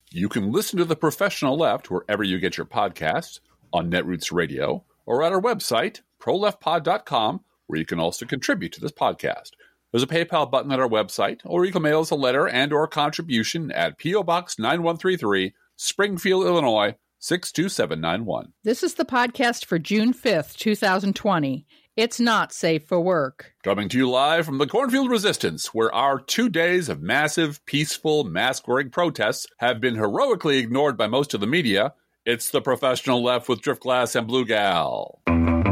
You can listen to The Professional Left wherever you get your podcasts, on Netroots Radio, or at our website, proleftpod.com, where you can also contribute to this podcast. There's a PayPal button at our website, or you can mail us a letter and or contribution at P.O. Box 9133, Springfield, Illinois, 62791. This is the podcast for June 5th, 2020. It's not safe for work. Coming to you live from the Cornfield Resistance, where our 2 days of massive, peaceful, mask-wearing protests have been heroically ignored by most of the media. It's The Professional Left with Driftglass and Blue Gal.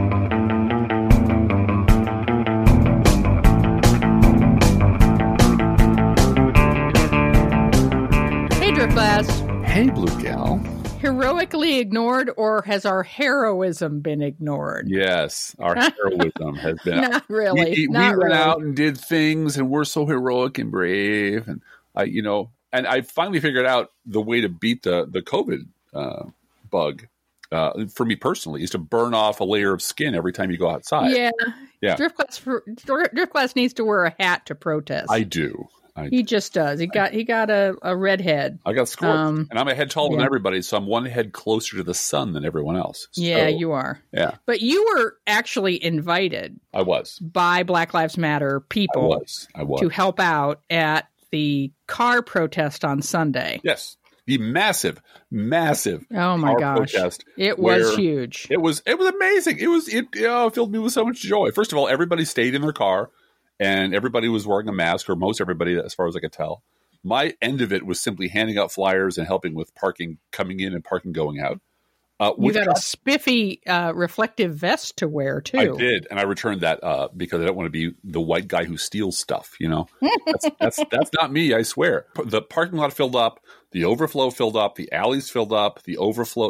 Hey, Driftglass. Hey, Blue Gal. Heroically ignored, or has our heroism been ignored? Yes, our heroism has been. Not really. We went out and did things, and we're so heroic and brave, and I finally figured out the way to beat the COVID bug. For me personally, is to burn off a layer of skin every time you go outside. Yeah. Driftglass needs to wear a hat to protest. I do. He just does. He got a red head. I got scorched, and I'm a head taller than everybody, so I'm one head closer to the sun than everyone else. So, yeah, you are. Yeah, but you were actually invited. I was by Black Lives Matter people. I was to help out at the car protest on Sunday. Yes, the massive. Oh my gosh! Protest. It was huge. It was amazing. It filled me with so much joy. First of all, everybody stayed in their car. And everybody was wearing a mask, or most everybody, as far as I could tell. My end of it was simply handing out flyers and helping with parking coming in and parking going out. You got a spiffy reflective vest to wear, too. I did, and I returned that because I don't want to be the white guy who steals stuff, That's not me, I swear. The parking lot filled up, the overflow filled up, the alleys filled up, the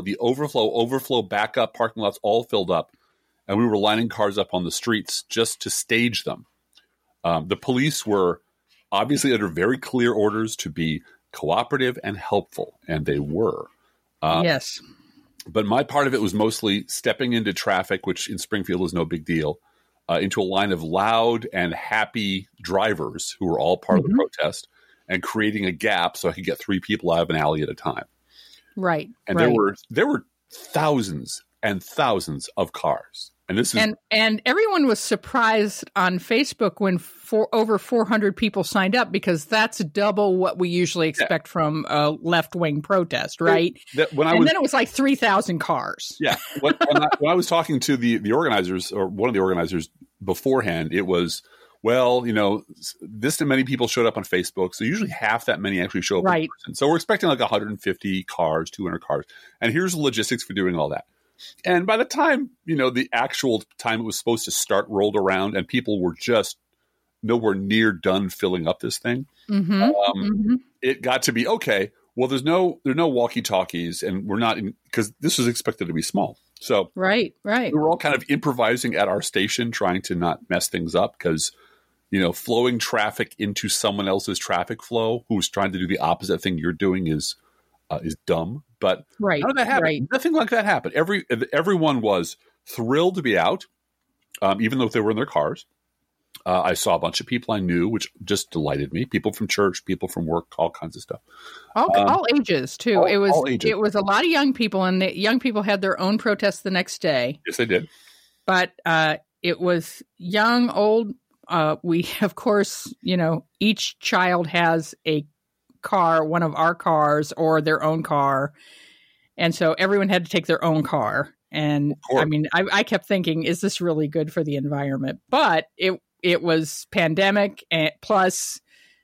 overflow backup parking lots all filled up, and we were lining cars up on the streets just to stage them. The police were obviously under very clear orders to be cooperative and helpful, and they were. Yes. But my part of it was mostly stepping into traffic, which in Springfield is no big deal, into a line of loud and happy drivers who were all part of the protest, and creating a gap so I could get 3 people out of an alley at a time. Right. And there were thousands and thousands of cars. And this is and everyone was surprised on Facebook when over 400 people signed up, because that's double what we usually expect from a left-wing protest, right? Then it was like 3,000 cars. Yeah. When I was talking to the organizers, or one of the organizers beforehand, it was, this many people showed up on Facebook, so usually half that many actually show up in person. So we're expecting like 150 cars, 200 cars. And here's the logistics for doing all that. And by the time, the actual time it was supposed to start rolled around and people were just nowhere near done filling up this thing, it got to be, okay, well, there's no walkie-talkies, and we're not because this was expected to be small. So right. We were all kind of improvising at our station, trying to not mess things up, because, flowing traffic into someone else's traffic flow who's trying to do the opposite thing you're doing is dumb. But how did that happen? Right. Nothing like that happened. Everyone was thrilled to be out, even though they were in their cars. I saw a bunch of people I knew, which just delighted me. People from church, people from work, all kinds of stuff. All ages, too. All ages. It was a lot of young people, and the young people had their own protests the next day. Yes, they did. But it was young, old. We, of course, each child has a car, one of our cars, or their own car, and so everyone had to take their own car. And I mean, I kept thinking, is this really good for the environment? But it was pandemic, and plus,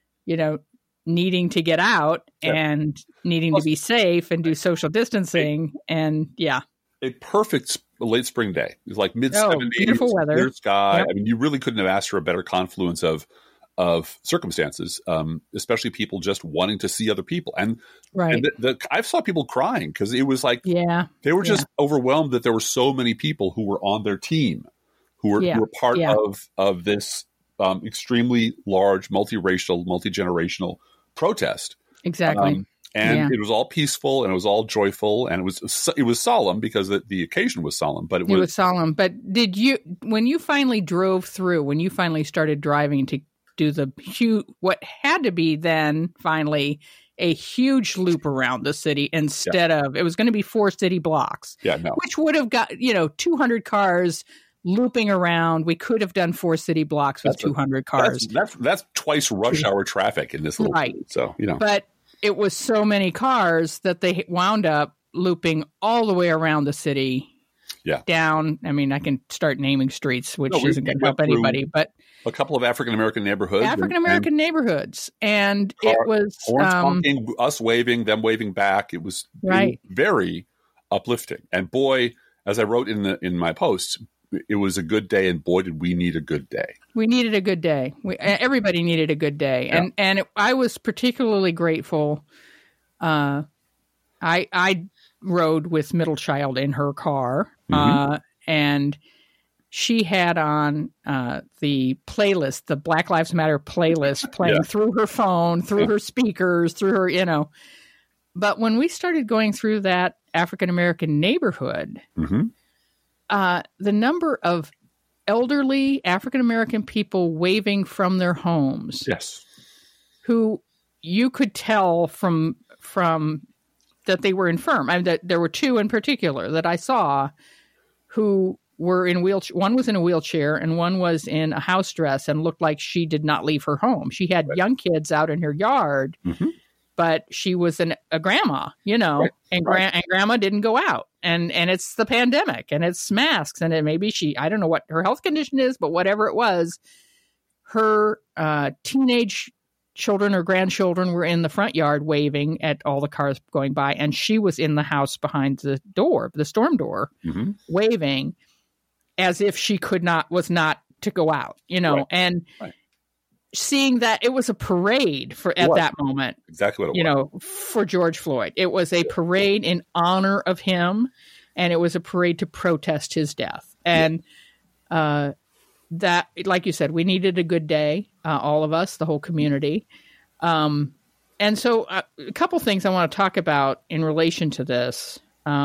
needing to get out and needing to be safe and do social distancing, and a perfect late spring day. It was like mid-70s, beautiful weather, clear sky. Yep. I mean, you really couldn't have asked for a better confluence of circumstances, especially people just wanting to see other people. And I saw people crying because it was like they were just overwhelmed that there were so many people who were on their team, who were part of this extremely large, multiracial, multi-generational protest. Exactly. And it was all peaceful, and it was all joyful, and it was solemn because the occasion was solemn. But it was solemn. But when you finally drove through, when you finally started driving to do what had to be then finally a huge loop around the city instead of, it was going to be 4 city blocks, which would have got, 200 cars looping around. We could have done 4 city blocks with 200 cars. That's twice rush hour traffic in this little city. So, But it was so many cars that they wound up looping all the way around the city. Down. I mean, I can start naming streets, which isn't going to help anybody, but a couple of African-American neighborhoods. And it was honking, us waving, them waving back. It was very uplifting. And boy, as I wrote in my post, it was a good day, and boy, did we need a good day. We needed a good day. Everybody needed a good day. And I was particularly grateful. I rode with middle child in her car, and she had on the playlist, the Black Lives Matter playlist, playing through her phone, through her speakers, through her, But when we started going through that African-American neighborhood, the number of elderly African-American people waving from their homes, who you could tell from that they were infirm. I mean, that there were 2 in particular that I saw who were in wheelchair. One was in a wheelchair and one was in a house dress and looked like she did not leave her home. She had young kids out in her yard, but she was a grandma, and grandma didn't go out. And it's the pandemic and it's masks, and it maybe I don't know what her health condition is, but whatever it was, her teenage children or grandchildren were in the front yard waving at all the cars going by, and she was in the house behind the door, the storm door, waving as if she was not to go out, and seeing that it was a parade at that moment. Exactly what it was. For George Floyd. It was a parade in honor of him, and it was a parade to protest his death. And that, like you said, we needed a good day, all of us, the whole community. And so a couple things I want to talk about in relation to this.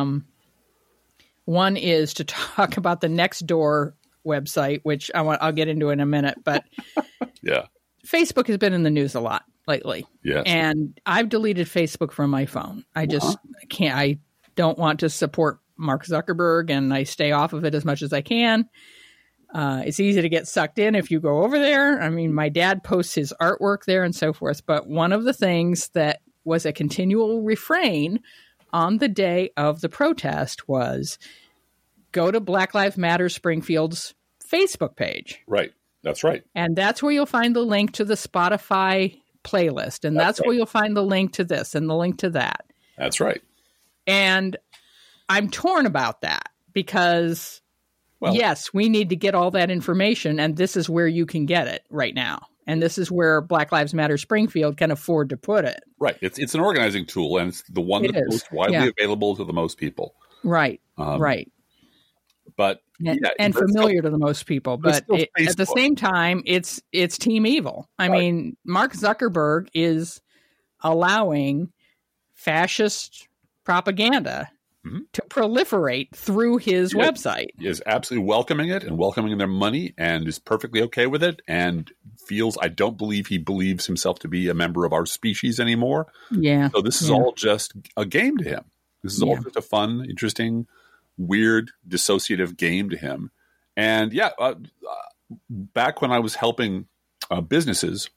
One is to talk about the Nextdoor website, which I'll get into in a minute, but Facebook has been in the news a lot lately. Yes. And I've deleted Facebook from my phone. I just can't. I don't want to support Mark Zuckerberg, and I stay off of it as much as I can. It's easy to get sucked in if you go over there. I mean, my dad posts his artwork there and so forth. But one of the things that was a continual refrain on the day of the protest was go to Black Lives Matter Springfield's Facebook page. Right. That's right. And that's where you'll find the link to the Spotify playlist. And that's where you'll find the link to this and the link to that. That's right. And I'm torn about that because, yes, we need to get all that information. And this is where you can get it right now. And this is where Black Lives Matter Springfield can afford to put it. Right. It's an organizing tool, and it's the one that's most widely available to the most people. Right. Right. But and familiar to the most people. But at the same time, it's team evil. I mean, Mark Zuckerberg is allowing fascist propaganda to proliferate through his website. He is absolutely welcoming it and welcoming their money, and is perfectly okay with it, and I don't believe he believes himself to be a member of our species anymore. Yeah. So this is all just a game to him. This is all just a fun, interesting, weird, dissociative game to him. And back when I was helping businesses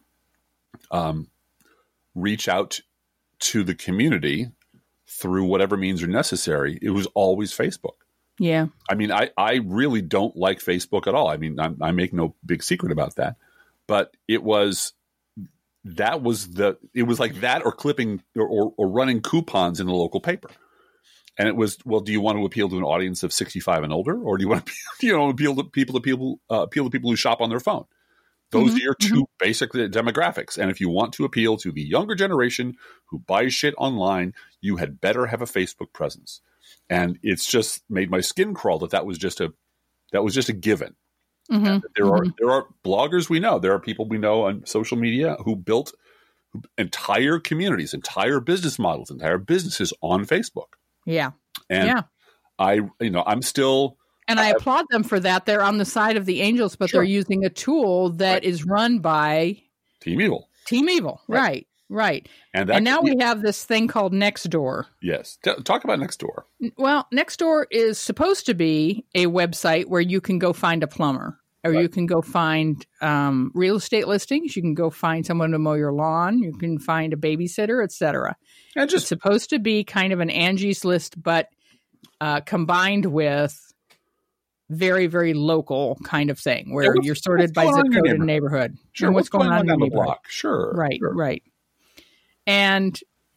reach out to the community through whatever means are necessary, it was always Facebook. Yeah. I mean, I really don't like Facebook at all. I mean, I make no big secret about that. But it was like that, or clipping or running coupons in the local paper. And it was, well, do you want to appeal to an audience of 65 and older, or do you want to appeal to people who shop on their phone? Those are your two basic demographics. And if you want to appeal to the younger generation who buys shit online, you had better have a Facebook presence. And it's just made my skin crawl that was just a given. There are bloggers we know. There are people we know on social media who built entire communities, entire business models, entire businesses on Facebook. Yeah. And I'm still... And I applaud them for that. They're on the side of the angels, but they're using a tool that is run by Team Evil. Team Evil, right. Right. And now we have this thing called Nextdoor. Yes. Talk about Nextdoor. Well, Nextdoor is supposed to be a website where you can go find a plumber, or you can go find real estate listings. You can go find someone to mow your lawn. You can find a babysitter, etc. It's supposed to be kind of an Angie's List, but combined with very, very local kind of thing where you're sorted by zip code and neighborhood. Sure. And what's going on in the block? Sure. Right, sure. right. And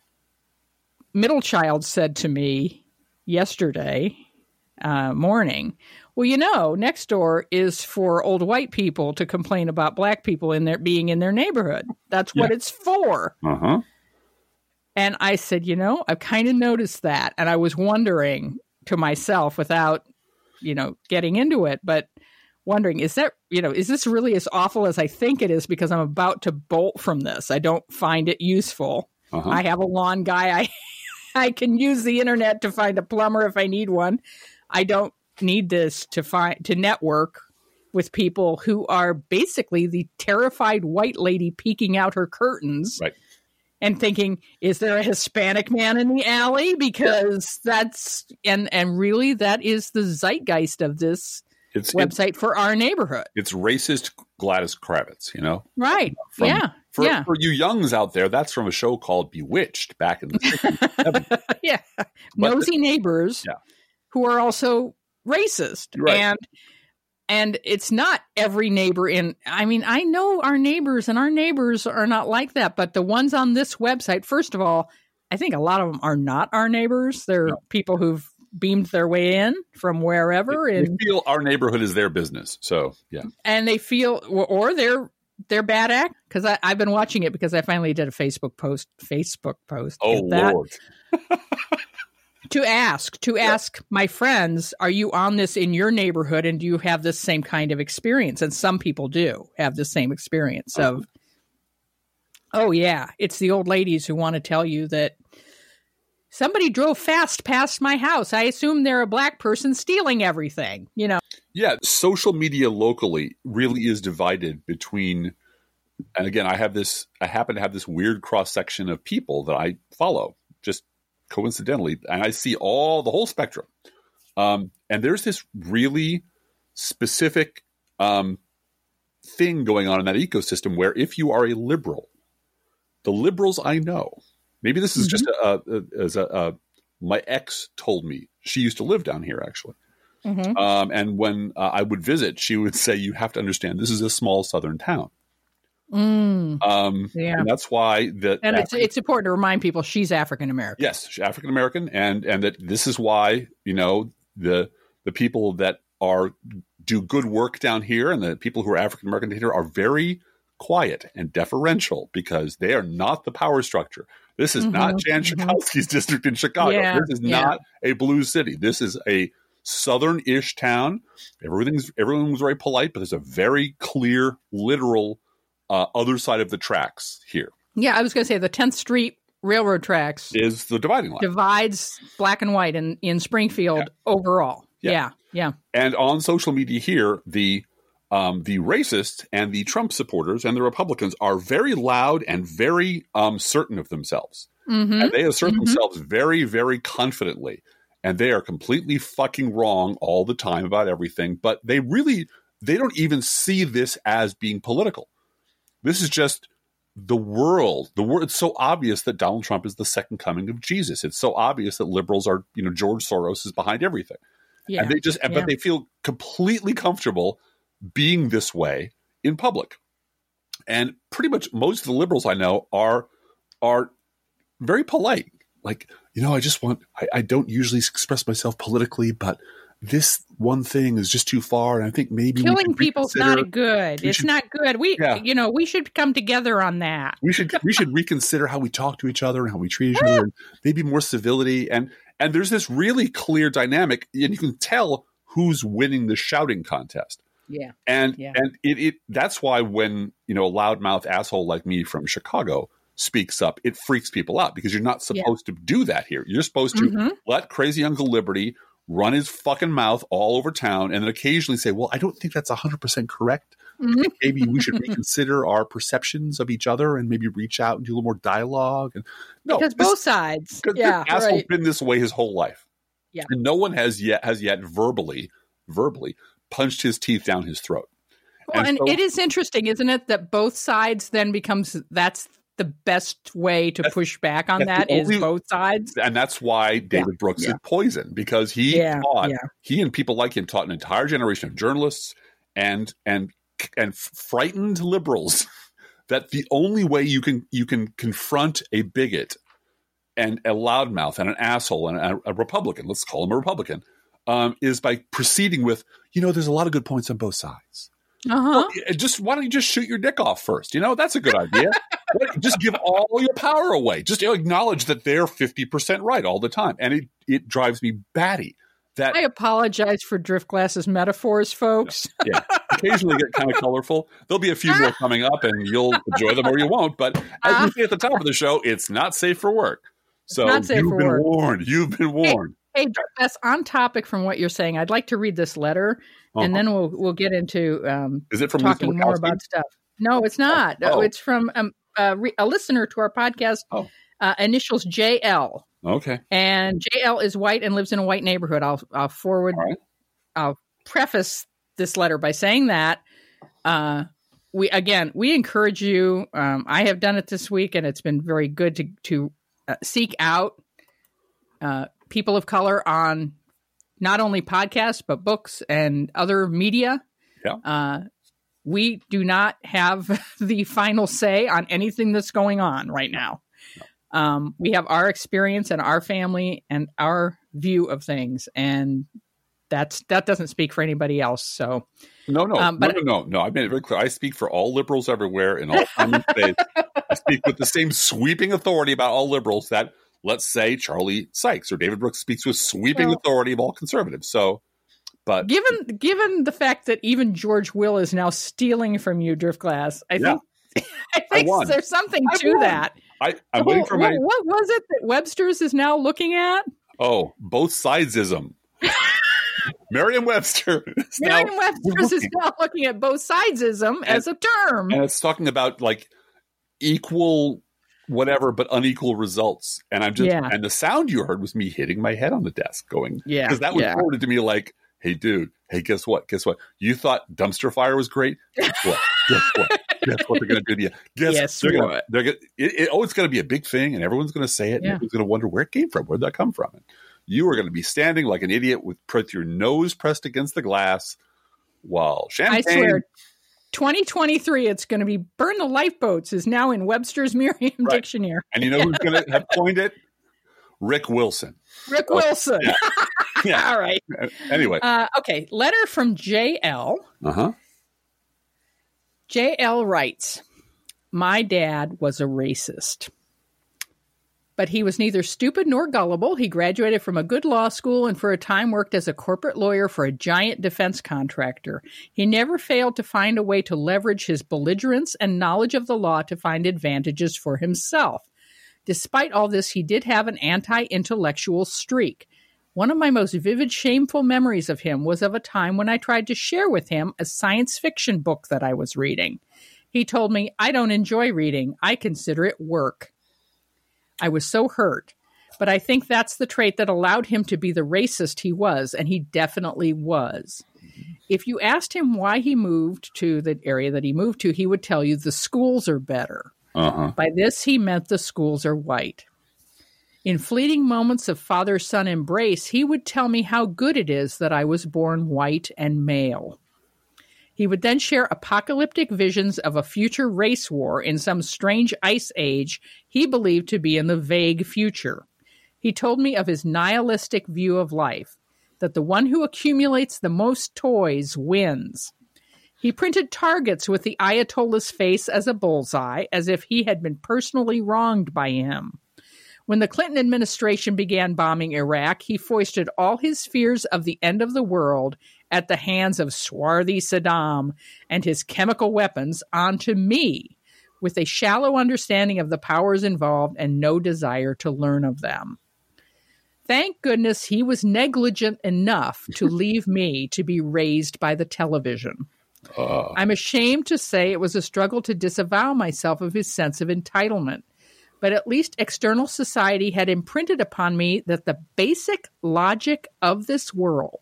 middle child said to me yesterday morning, well, Nextdoor is for old white people to complain about black people being in their neighborhood. That's what it's for. Uh-huh. And I said, I've kind of noticed that. And I was wondering to myself without, getting into it, but wondering, is this really as awful as I think it is? Because I'm about to bolt from this. I don't find it useful. Uh-huh. I have a lawn guy. I can use the internet to find a plumber if I need one. I don't need this to network with people who are basically the terrified white lady peeking out her curtains. Right. And thinking, is there a Hispanic man in the alley? Because that's and really that is the zeitgeist of this website for our neighborhood. It's racist Gladys Kravitz, Right. For you youngs out there, that's from a show called Bewitched back in the 60s. Yeah. Nosy neighbors who are also racist. Right. And it's not every neighbor I know our neighbors, and our neighbors are not like that. But the ones on this website, first of all, I think a lot of them are not our neighbors. They're people who've beamed their way in from wherever. They feel our neighborhood is their business. So, yeah. And they feel, or they're bad act. Because I've been watching it because I finally did a Facebook post. Oh, Lord. To ask my friends, are you on this in your neighborhood, and do you have this same kind of experience? And some people do have the same experience of, oh yeah, it's the old ladies who want to tell you that somebody drove fast past my house. I assume they're a black person stealing everything, Yeah, social media locally really is divided between, and again, I happen to have this weird cross-section of people that I follow, just coincidentally, and I see the whole spectrum. And there's this really specific thing going on in that ecosystem where if you are a liberal, the liberals I know, maybe this is just my ex told me, she used to live down here actually. Mm-hmm. And when I would visit, she would say, you have to understand, this is a small southern town. And that's why it's important to remind people she's African American. Yes, she's African American, and that this is why the people that do good work down here and the people who are African American here are very quiet and deferential because they are not the power structure. This is not Jan Schakowsky's district in Chicago. Yeah, this is not a blue city. This is a southern-ish town. Everyone was very polite, but there's a very clear, literal other side of the tracks here. Yeah, I was going to say the 10th Street Railroad tracks is the dividing line. Divides black and white in Springfield overall. Yeah. And on social media here, the racists and the Trump supporters and the Republicans are very loud and very certain of themselves. Mm-hmm. And they assert themselves very, very confidently. And they are completely fucking wrong all the time about everything. But they don't even see this as being political. This is just the world. It's so obvious that Donald Trump is the second coming of Jesus. It's so obvious that liberals are, George Soros is behind everything. Yeah. And but they feel completely comfortable being this way in public. And pretty much most of the liberals I know are very polite. Like, I don't usually express myself politically, but this one thing is just too far, and I think maybe killing people's not good. It's not good. We should come together on that. We should reconsider how we talk to each other and how we treat each other, and maybe more civility. And there's this really clear dynamic, and you can tell who's winning the shouting contest. Yeah, and it that's why when a loudmouth asshole like me from Chicago speaks up, it freaks people out because you're not supposed to do that here. You're supposed to let crazy Uncle Liberty run his fucking mouth all over town and then occasionally say, well, I don't think that's 100% correct, maybe we should reconsider our perceptions of each other and maybe reach out and do a little more dialogue. And no, because both sides. Yeah, this asshole's been this way his whole life. Yeah. And no one has yet verbally punched his teeth down his throat. Well, and so, it is interesting, isn't it, that both sides then that's the best way to push back on that is both sides. And that's why David Brooks is poison, because he and people like him taught an entire generation of journalists and frightened liberals that the only way you can confront a bigot and a loudmouth and an asshole and a Republican, let's call him a Republican, is by proceeding with, there's a lot of good points on both sides. Well, why don't you just shoot your dick off first? That's a good idea. Just give all your power away. Just acknowledge that they're 50% right all the time. And it drives me batty. I apologize for Driftglass's metaphors, folks. Yeah. Occasionally get kind of colorful. There'll be a few more coming up and you'll enjoy them or you won't. But as we say at the top of the show, it's not safe for work. So you've been warned. You've been warned. Hey, Driftglass, on topic from what you're saying, I'd like to read this letter and then we'll get into Is it from talking more about stuff. No, it's not. It's from a listener to our podcast, initials JL. Okay. And JL is white and lives in a white neighborhood. I'll forward. Right. I'll preface this letter by saying that we encourage you. I have done it this week, and it's been very good to seek out people of color on not only podcasts but books and other media. Yeah. We do not have the final say on anything that's going on right now. We have our experience and our family and our view of things, and that doesn't speak for anybody else. So no. I made it very clear. I speak for all liberals everywhere in all time and space. I speak with the same sweeping authority about all liberals that, let's say, Charlie Sykes or David Brooks speaks with sweeping authority of all conservatives. So, but given the fact that even George Will is now stealing from you, Driftglass, I think there's something to that. I'm waiting for my... What was it that Webster's is now looking at? Oh, both sidesism. Merriam-Webster. Merriam-Webster's is now looking at both sidesism as a term. And it's talking about like equal whatever, but unequal results. And and the sound you heard was me hitting my head on the desk going, because that was forwarded to me like, hey, dude, guess what? You thought dumpster fire was great? Guess what? Guess what they're going to do to you? Guess what? It's going to be a big thing, and everyone's going to say it, and everyone's going to wonder where it came from. Where'd that come from? And you are going to be standing like an idiot with your nose pressed against the glass while champagne. I swear, 2023, it's going to be burn the lifeboats is now in Webster's Merriam Dictionary. And you know who's going to have coined it? Rick Wilson. Rick Wilson. Yeah. All right. Anyway. Okay. Letter from JL. JL writes, my dad was a racist, but he was neither stupid nor gullible. He graduated from a good law school and for a time worked as a corporate lawyer for a giant defense contractor. He never failed to find a way to leverage his belligerence and knowledge of the law to find advantages for himself. Despite all this, he did have an anti-intellectual streak. One of my most vivid, shameful memories of him was of a time when I tried to share with him a science fiction book that I was reading. He told me, I don't enjoy reading. I consider it work. I was so hurt, but I think that's the trait that allowed him to be the racist he was, and he definitely was. If you asked him why he moved to the area that he moved to, he would tell you the schools are better. By this, he meant the schools are white. In fleeting moments of father-son embrace, he would tell me how good it is that I was born white and male. He would then share apocalyptic visions of a future race war in some strange ice age he believed to be in the vague future. He told me of his nihilistic view of life, that the one who accumulates the most toys wins. He printed targets with the Ayatollah's face as a bullseye, as if he had been personally wronged by him. When the Clinton administration began bombing Iraq, he foisted all his fears of the end of the world at the hands of swarthy Saddam and his chemical weapons onto me, with a shallow understanding of the powers involved and no desire to learn of them. Thank goodness he was negligent enough to leave me to be raised by the television. I'm ashamed to say it was a struggle to disavow myself of his sense of entitlement. But at least external society had imprinted upon me that the basic logic of his world,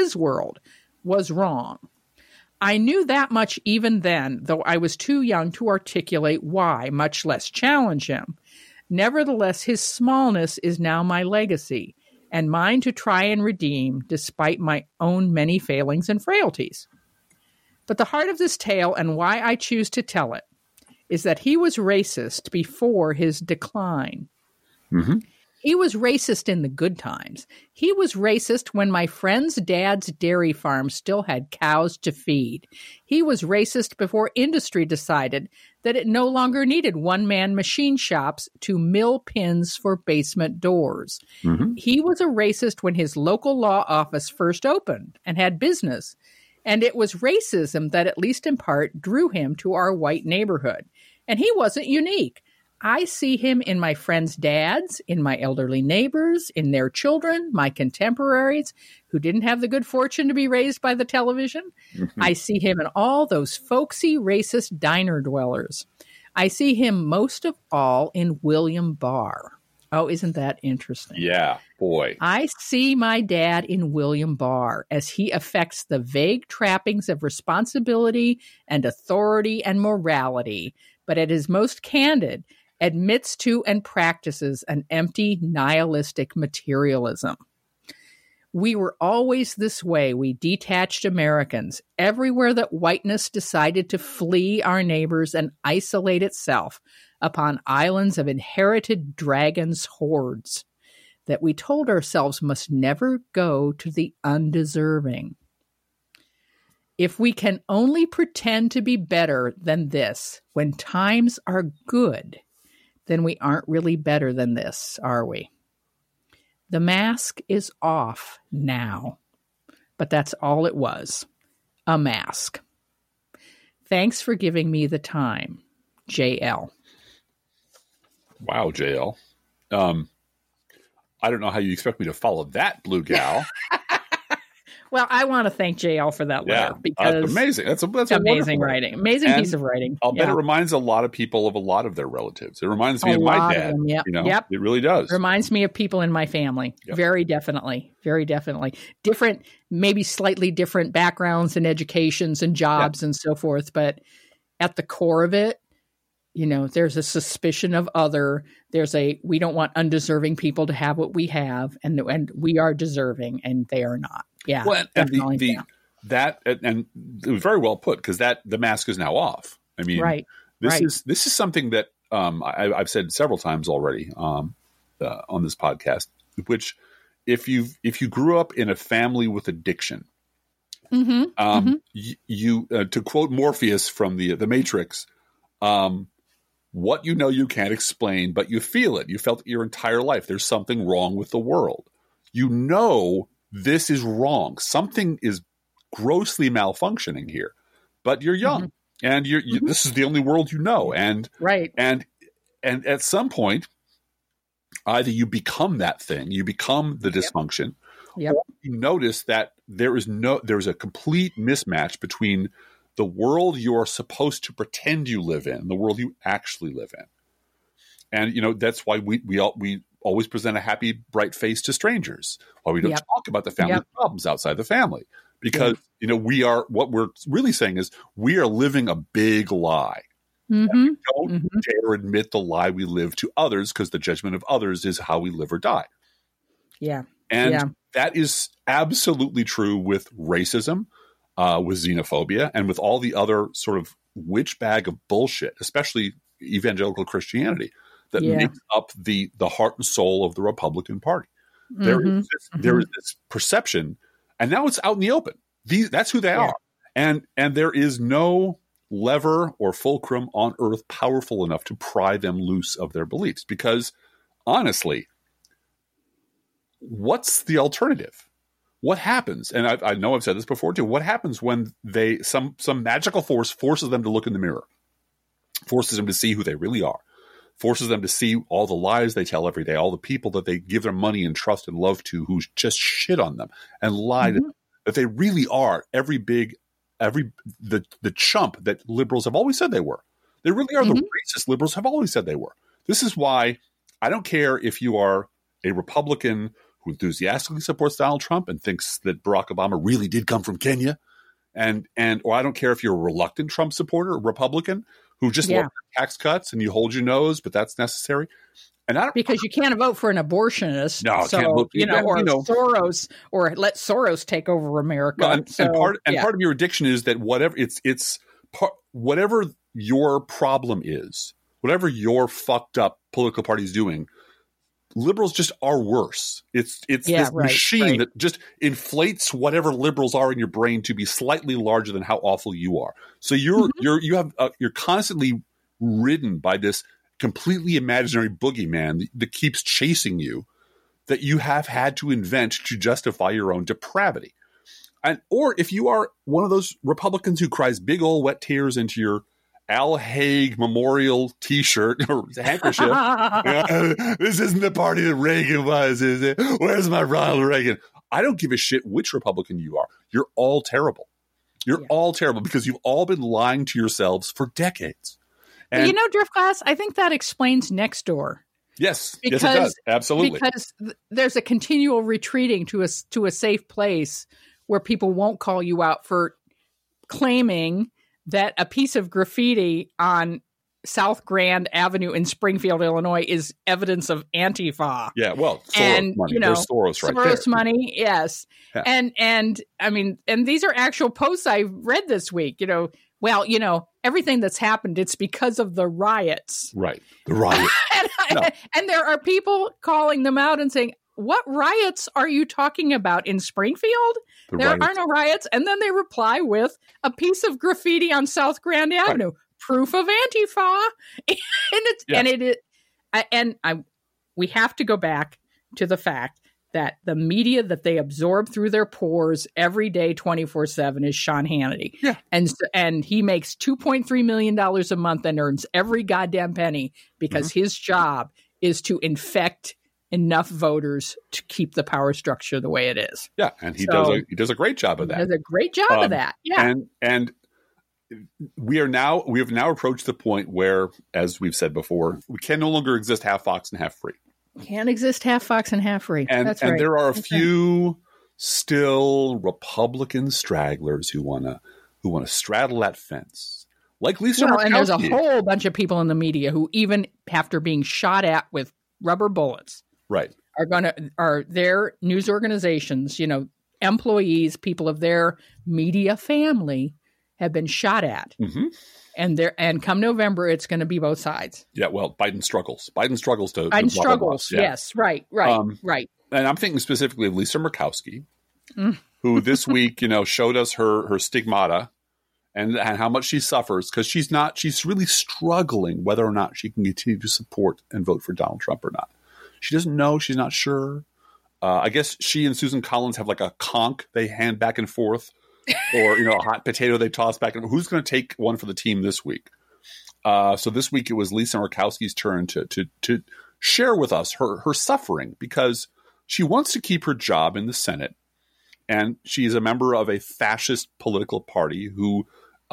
was wrong. I knew that much even then, though I was too young to articulate why, much less challenge him. Nevertheless, his smallness is now my legacy, and mine to try and redeem, despite my own many failings and frailties. But the heart of this tale, and why I choose to tell it, is that he was racist before his decline. Mm-hmm. He was racist in the good times. He was racist when my friend's dad's dairy farm still had cows to feed. He was racist before industry decided that it no longer needed one-man machine shops to mill pins for basement doors. Mm-hmm. He was a racist when his local law office first opened and had business. And it was racism that, at least in part, drew him to our white neighborhood. And he wasn't unique. I see him in my friends' dads, in my elderly neighbors, in their children, my contemporaries who didn't have the good fortune to be raised by the television. Mm-hmm. I see him in all those folksy, racist diner dwellers. I see him most of all in William Barr. Oh, isn't that interesting? Yeah, boy. I see my dad in William Barr as he affects the vague trappings of responsibility and authority and morality, but at his most candid, admits to and practices an empty, nihilistic materialism. We were always this way, we detached Americans. Everywhere that whiteness decided to flee our neighbors and isolate itself upon islands of inherited dragons' hordes, that we told ourselves must never go to the undeserving. If we can only pretend to be better than this when times are good, then we aren't really better than this, are we? The mask is off now, but that's all it was, a mask. Thanks for giving me the time, JL. Wow, JL. I don't know how you expect me to follow that, Blue Gal. Well, I want to thank JL for that letter because that's amazing. That's amazing writing. Amazing piece of writing. I'll bet it reminds a lot of people of a lot of their relatives. It reminds me of my dad. It really does. Reminds me of people in my family. Yep. Very definitely. Very definitely. Different, maybe slightly different backgrounds and educations and jobs and so forth. But at the core of it, there's a suspicion of other. We don't want undeserving people to have what we have, and we are deserving, and they are not. Yeah, well, and it was very well put because the mask is now off. I mean, this is something that I've said several times already on this podcast. Which, if you grew up in a family with addiction, you to quote Morpheus from the Matrix. What you can't explain, but you feel it. You felt it your entire life. There's something wrong with the world. This is wrong. Something is grossly malfunctioning here. But you're young, and this is the only world you know. And at some point, either you become that thing, you become the dysfunction, or you notice that there's a complete mismatch between the world you're supposed to pretend you live in, the world you actually live in. And, that's why we always present a happy, bright face to strangers, why we don't talk about the family problems outside the family. Because, what we're really saying is we are living a big lie. We don't dare admit the lie we live to others because the judgment of others is how we live or die. Yeah. And that is absolutely true with racism, with xenophobia, and with all the other sort of witch bag of bullshit, especially evangelical Christianity, that makes up the heart and soul of the Republican Party. There is this perception, and now it's out in the open. That's who they are. And there is no lever or fulcrum on earth powerful enough to pry them loose of their beliefs. Because honestly, what's the alternative? What happens? And I know I've said this before too. What happens when some magical force forces them to look in the mirror, forces them to see who they really are, forces them to see all the lies they tell every day, all the people that they give their money and trust and love to who just shit on them and lie to them, that they really are every big the chump that liberals have always said they were. They really are the racist liberals have always said they were. This is why I don't care if you are a Republican who enthusiastically supports Donald Trump and thinks that Barack Obama really did come from Kenya, or I don't care if you're a reluctant Trump supporter, a Republican who just loves tax cuts and you hold your nose, but that's necessary. And because you can't vote for an abortionist, or Soros, or let Soros take over America. Well, part of your addiction is that whatever your problem is, whatever your fucked up political party is doing, liberals just are worse. It's this machine that just inflates whatever liberals are in your brain to be slightly larger than how awful you are. So you're constantly ridden by this completely imaginary boogeyman that keeps chasing you, that you have had to invent to justify your own depravity. Or if you are one of those Republicans who cries big old wet tears into your Al Haig Memorial T-shirt or handkerchief, this isn't the party that Reagan was, is it? Where's my Ronald Reagan? I don't give a shit which Republican you are. You're all terrible. You're all terrible because you've all been lying to yourselves for decades. And Driftglass, I think that explains Nextdoor. Yes, it does. Absolutely. Because there's a continual retreating to a safe place where people won't call you out for claiming that a piece of graffiti on South Grand Avenue in Springfield, Illinois, is evidence of Antifa. Yeah, well, Soros money. There's Soros right there. Soros money, yes. Yeah. And I mean, and these are actual posts I read this week. Everything that's happened, it's because of the riots. Right, the riots. And there are people calling them out and saying, what riots are you talking about in Springfield? There are no riots. And then they reply with a piece of graffiti on South Grand Avenue. Right. Proof of Antifa. We have to go back to the fact that the media that they absorb through their pores every day, 24/7, is Sean Hannity. Yeah. And he makes $2.3 million a month and earns every goddamn penny because his job is to infect enough voters to keep the power structure the way it is. Yeah, and he does a great job of that. He does a great job of that. Yeah. And we have now approached the point where, as we've said before, we can no longer exist half fox and half free. Can't exist half fox and half free. And there are a few still Republican stragglers who want to straddle that fence, like Lisa Murkowski. And there's a whole bunch of people in the media who, even after being shot at with rubber bullets, right, are their news organizations, employees, people of their media family, have been shot at. Mm-hmm. And come November, it's going to be both sides. Yeah, well, Biden struggles. Yes, right. And I'm thinking specifically of Lisa Murkowski, who this week, showed us her stigmata and how much she suffers because she's really struggling whether or not she can continue to support and vote for Donald Trump or not. She doesn't know. She's not sure. I guess she and Susan Collins have like a conch they hand back and forth. Or a hot potato they toss back. And who's going to take one for the team this week? So this week it was Lisa Murkowski's turn to share with us her suffering because she wants to keep her job in the Senate, and she is a member of a fascist political party who,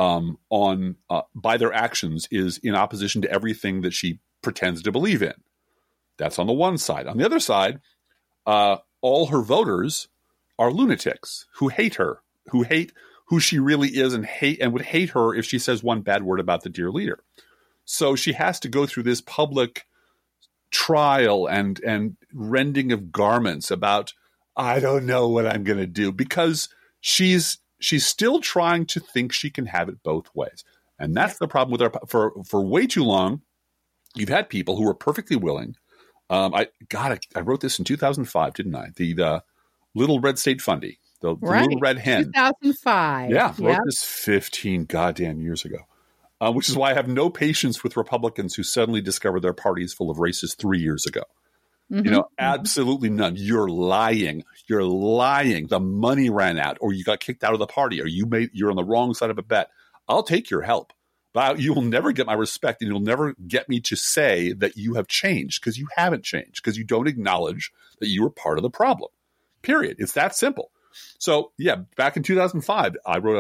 by their actions, is in opposition to everything that she pretends to believe in. That's on the one side. On the other side, all her voters are lunatics who hate her. Who hate who she really is and would hate her if she says one bad word about the dear leader. So she has to go through this public trial and rending of garments about, I don't know what I'm going to do, because she's still trying to think she can have it both ways. And that's the problem with her. For way too long, you've had people who were perfectly willing. I wrote this in 2005, didn't I? The Little Red State Fundy. The Little Red Hen. 2005. Yeah, wrote this 15 goddamn years ago. Which is why I have no patience with Republicans who suddenly discover their party is full of racists 3 years ago. Mm-hmm. Absolutely none. You're lying. The money ran out, or you got kicked out of the party, or you're on the wrong side of a bet. I'll take your help, but you will never get my respect, and you'll never get me to say that you have changed, because you haven't changed, because you don't acknowledge that you were part of the problem. Period. It's that simple. So, yeah, back in 2005, I wrote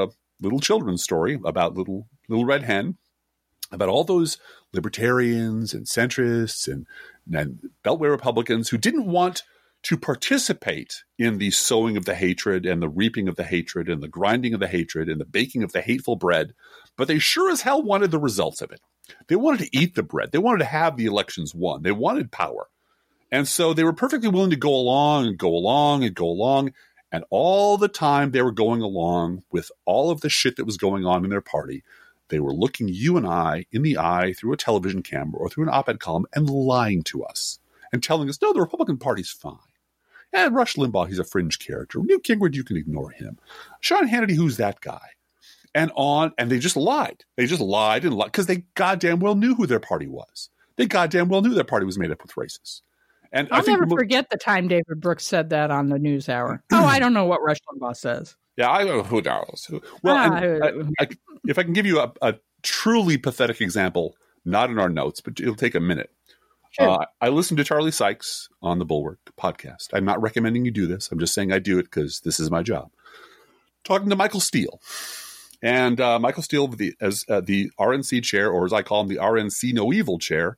little children's story about little red hen, about all those libertarians and centrists and Beltway Republicans who didn't want to participate in the sowing of the hatred and the reaping of the hatred and the grinding of the hatred and the baking of the hateful bread, but they sure as hell wanted the results of it. They wanted to eat the bread. They wanted to have the elections won. They wanted power. And so they were perfectly willing to go along and go along and go along. And all the time they were going along with all of the shit that was going on in their party, they were looking you and I in the eye through a television camera or through an op-ed column and lying to us and telling us, no, the Republican Party's fine. And Rush Limbaugh, he's a fringe character. Newt Gingrich, you can ignore him. Sean Hannity, who's that guy? And they just lied. They just lied and lied because they goddamn well knew who their party was. They goddamn well knew their party was made up with racists. And I'll never forget the time David Brooks said that on the NewsHour. I don't know what Rush Limbaugh says. Yeah, I don't know who knows. Well, if I can give you a truly pathetic example, not in our notes, but it'll take a minute. Sure. I listened to Charlie Sykes on the Bulwark podcast. I'm not recommending you do this. I'm just saying I do it because this is my job. Talking to Michael Steele. And Michael Steele, as the RNC chair, or as I call him, the RNC No Evil chair,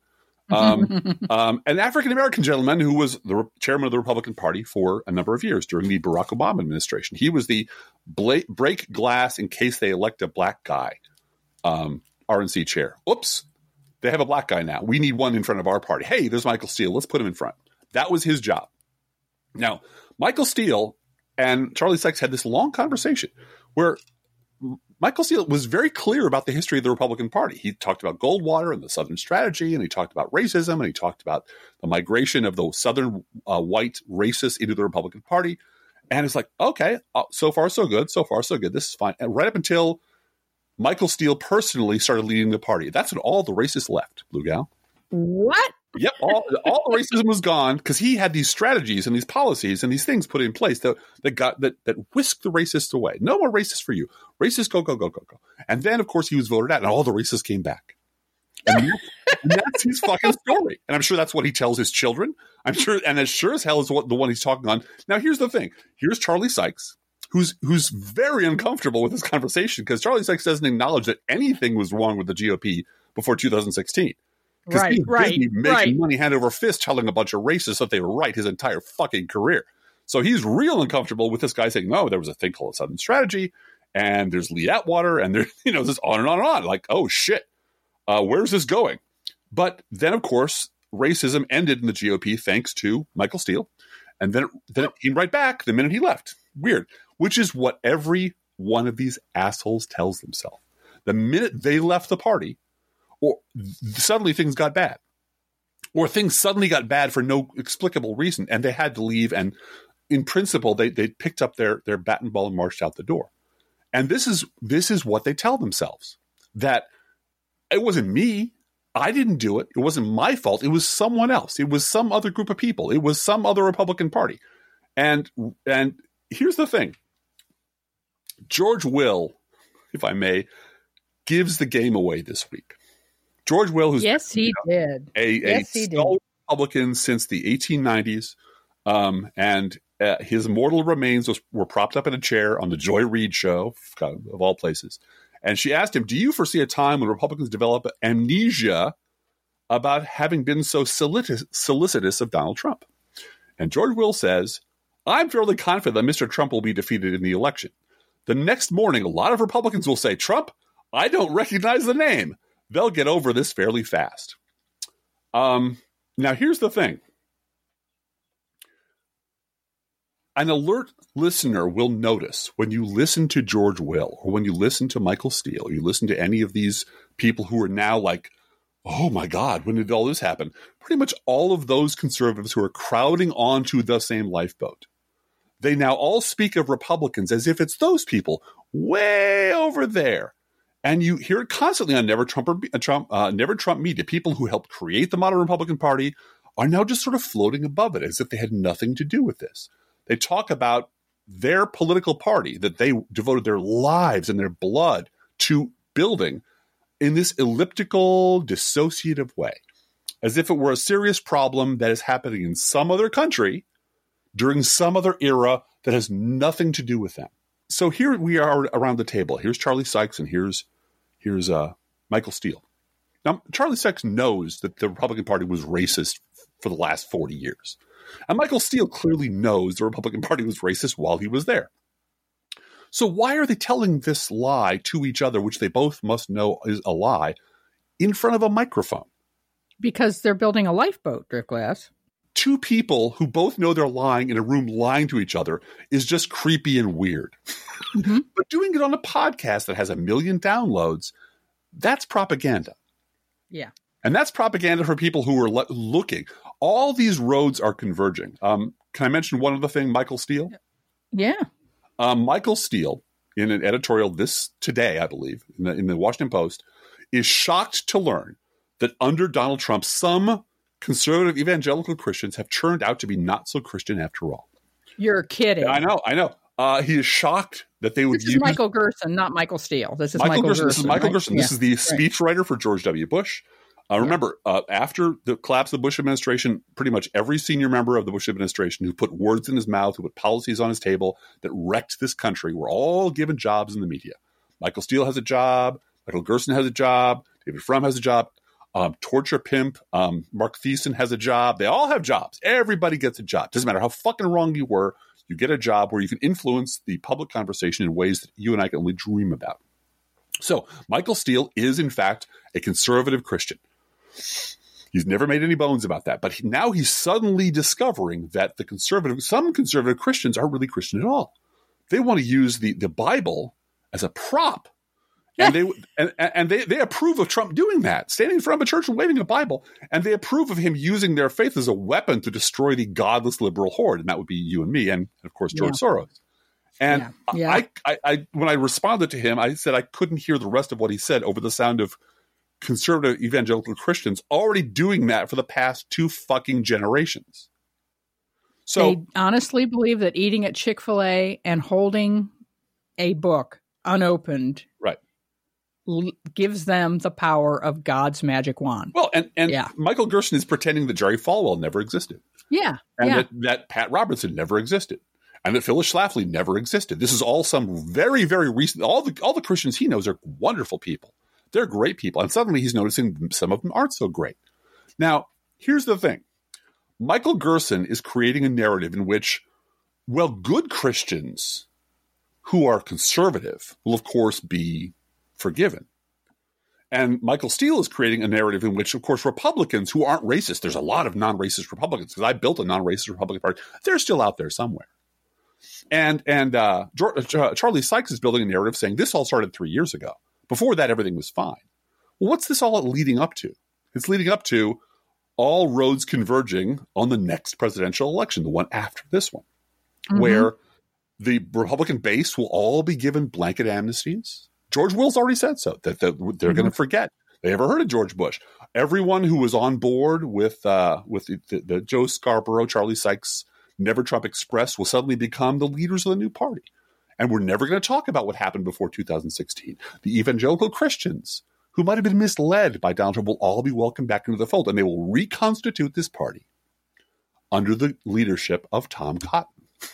an African-American gentleman who was the chairman of the Republican Party for a number of years during the Barack Obama administration. He was the break glass in case they elect a black guy RNC chair. Oops, they have a black guy now. We need one in front of our party. Hey, there's Michael Steele. Let's put him in front. That was his job. Now, Michael Steele and Charlie Sykes had this long conversation where Michael Steele was very clear about the history of the Republican Party. He talked about Goldwater and the Southern strategy, and he talked about racism, and he talked about the migration of the Southern white racists into the Republican Party. And it's like, okay, so far so good. So far so good. This is fine. And right up until Michael Steele personally started leading the party. That's when all the racists left, Blue Gal. What? Yep, all the racism was gone because he had these strategies and these policies and these things put in place that whisked the racists away. No more racists for you. Racists go, go, go, go, go. And then, of course, he was voted out, and all the racists came back. And that's his fucking story. And I'm sure that's what he tells his children. I'm sure, and as sure as hell is the one he's talking on. Now, here's the thing. Here's Charlie Sykes, who's very uncomfortable with this conversation because Charlie Sykes doesn't acknowledge that anything was wrong with the GOP before 2016. Right. Making money hand over fist telling a bunch of racists that they were right his entire fucking career. So he's real uncomfortable with this guy saying, no, there was a thing called a Southern strategy, and there's Lee Atwater, and there's, this on and on and on. Like, oh shit, where's this going? But then, of course, racism ended in the GOP thanks to Michael Steele. And then it came right back the minute he left. Weird. Which is what every one of these assholes tells themselves. The minute they left the party, or suddenly things got bad, or things suddenly got bad for no explicable reason, and they had to leave. And in principle, they picked up their bat and ball and marched out the door. And this is what they tell themselves, that it wasn't me. I didn't do it. It wasn't my fault. It was someone else. It was some other group of people. It was some other Republican Party. And here's the thing. George Will, if I may, gives the game away this week. George Will, who's did a stalwart Republican since the 1890s, and his mortal remains were propped up in a chair on the Joy Reid show, of all places. And she asked him, do you foresee a time when Republicans develop amnesia about having been so solicitous of Donald Trump? And George Will says, I'm fairly confident that Mr. Trump will be defeated in the election. The next morning, a lot of Republicans will say, Trump, I don't recognize the name. They'll get over this fairly fast. Now, here's the thing. An alert listener will notice when you listen to George Will, or when you listen to Michael Steele, or you listen to any of these people who are now like, oh my God, when did all this happen? Pretty much all of those conservatives who are crowding onto the same lifeboat. They now all speak of Republicans as if it's those people way over there. And you hear it constantly on Never Trump media. People who helped create the modern Republican Party are now just sort of floating above it as if they had nothing to do with this. They talk about their political party that they devoted their lives and their blood to building in this elliptical, dissociative way, as if it were a serious problem that is happening in some other country during some other era that has nothing to do with them. so here we are around the table. Here's Charlie Sykes and here's Michael Steele. Now, Charlie Sykes knows that the Republican Party was racist for the last 40 years. And Michael Steele clearly knows the Republican Party was racist while he was there. So why are they telling this lie to each other, which they both must know is a lie, in front of a microphone? Because they're building a lifeboat, Driftglass. Two people who both know they're lying in a room lying to each other is just creepy and weird. Mm-hmm. But doing it on a podcast that has 1 million downloads, that's propaganda. Yeah. And that's propaganda for people who are looking. All these roads are converging. Can I mention one other thing, Michael Steele? Yeah. Michael Steele, in an editorial today, I believe, in the Washington Post, is shocked to learn that under Donald Trump, some conservative evangelical Christians have turned out to be not so Christian after all. You're kidding. I know. He is shocked that they would use... This is Michael Gerson, not Michael Steele. This is Michael Gerson. This is Michael right? Gerson. This is the speechwriter for George W. Bush. Remember, after the collapse of the Bush administration, pretty much every senior member of the Bush administration who put words in his mouth, who put policies on his table that wrecked this country, were all given jobs in the media. Michael Steele has a job. Michael Gerson has a job. David Frum has a job. Torture Pimp, Mark Thiessen has a job. They all have jobs. Everybody gets a job. Doesn't matter how fucking wrong you were. You get a job where you can influence the public conversation in ways that you and I can only dream about. So Michael Steele is, in fact, a conservative Christian. He's never made any bones about that. But now he's suddenly discovering that some conservative Christians aren't really Christian at all. They want to use the Bible as a prop. And they approve of Trump doing that, standing in front of a church and waving a Bible. And they approve of him using their faith as a weapon to destroy the godless liberal horde. And that would be you and me and, of course, George Soros. And I when I responded to him, I said I couldn't hear the rest of what he said over the sound of conservative evangelical Christians already doing that for the past 2 fucking generations. So they honestly believe that eating at Chick-fil-A and holding a book unopened gives them the power of God's magic wand. Well, and Michael Gerson is pretending that Jerry Falwell never existed. Yeah. And that Pat Robertson never existed. And that Phyllis Schlafly never existed. This is all some very, very recent. All the Christians he knows are wonderful people. They're great people. And suddenly he's noticing some of them aren't so great. Now, here's the thing. Michael Gerson is creating a narrative in which, well, good Christians who are conservative will, of course, be forgiven. And Michael Steele is creating a narrative in which, of course, Republicans who aren't racist, there's a lot of non-racist Republicans, because I built a non-racist Republican Party, they're still out there somewhere. And Charlie Sykes is building a narrative saying this all started 3 years ago. Before that, everything was fine. Well, what's this all leading up to? It's leading up to all roads converging on the next presidential election, the one after this one, where the Republican base will all be given blanket amnesties. George Will's already said so, that they're going to forget they ever heard of George Bush. Everyone who was on board with the Joe Scarborough, Charlie Sykes, Never Trump Express will suddenly become the leaders of the new party. And we're never going to talk about what happened before 2016. The evangelical Christians who might have been misled by Donald Trump will all be welcomed back into the fold, and they will reconstitute this party under the leadership of Tom Cotton.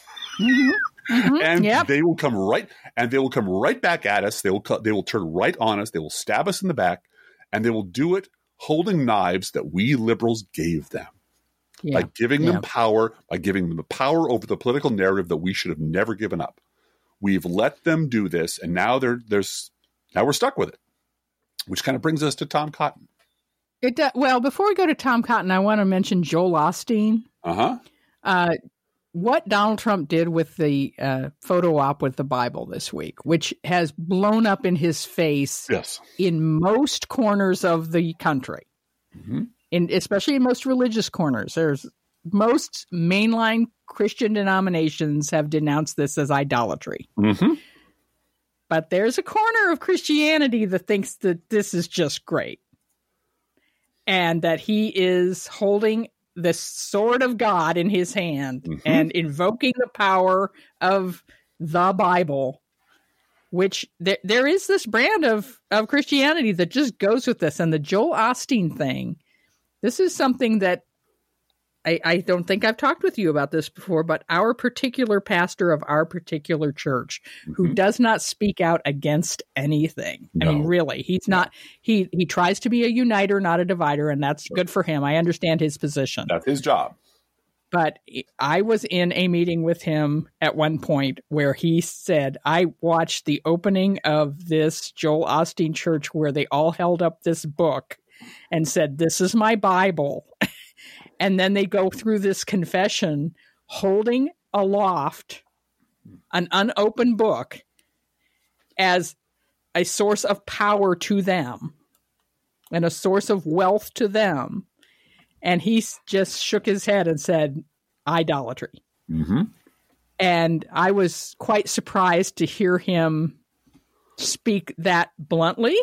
And they will come right back at us. They will turn right on us. They will stab us in the back, and they will do it holding knives that we liberals gave them. By giving them power, by giving them the power over the political narrative that we should have never given up. We've let them do this, and now now we're stuck with it, which kind of brings us to Tom Cotton. Well, before we go to Tom Cotton, I want to mention Joel Osteen. What Donald Trump did with the photo op with the Bible this week, which has blown up in his face in most corners of the country, especially in most religious corners. Most mainline Christian denominations have denounced this as idolatry. But there's a corner of Christianity that thinks that this is just great. And that he is holding the sword of God in his hand and invoking the power of the Bible, which there is this brand of Christianity that just goes with this. And the Joel Osteen thing, this is something that I don't think I've talked with you about this before, but our particular pastor of our particular church, who does not speak out against anything. No. I mean, really, he's not. He tries to be a uniter, not a divider, and that's good for him. I understand his position. That's his job. But I was in a meeting with him at one point where he said, I watched the opening of this Joel Osteen church where they all held up this book and said, "This is my Bible." And then they go through this confession holding aloft an unopened book as a source of power to them and a source of wealth to them. And he just shook his head and said, idolatry. Mm-hmm. And I was quite surprised to hear him speak that bluntly.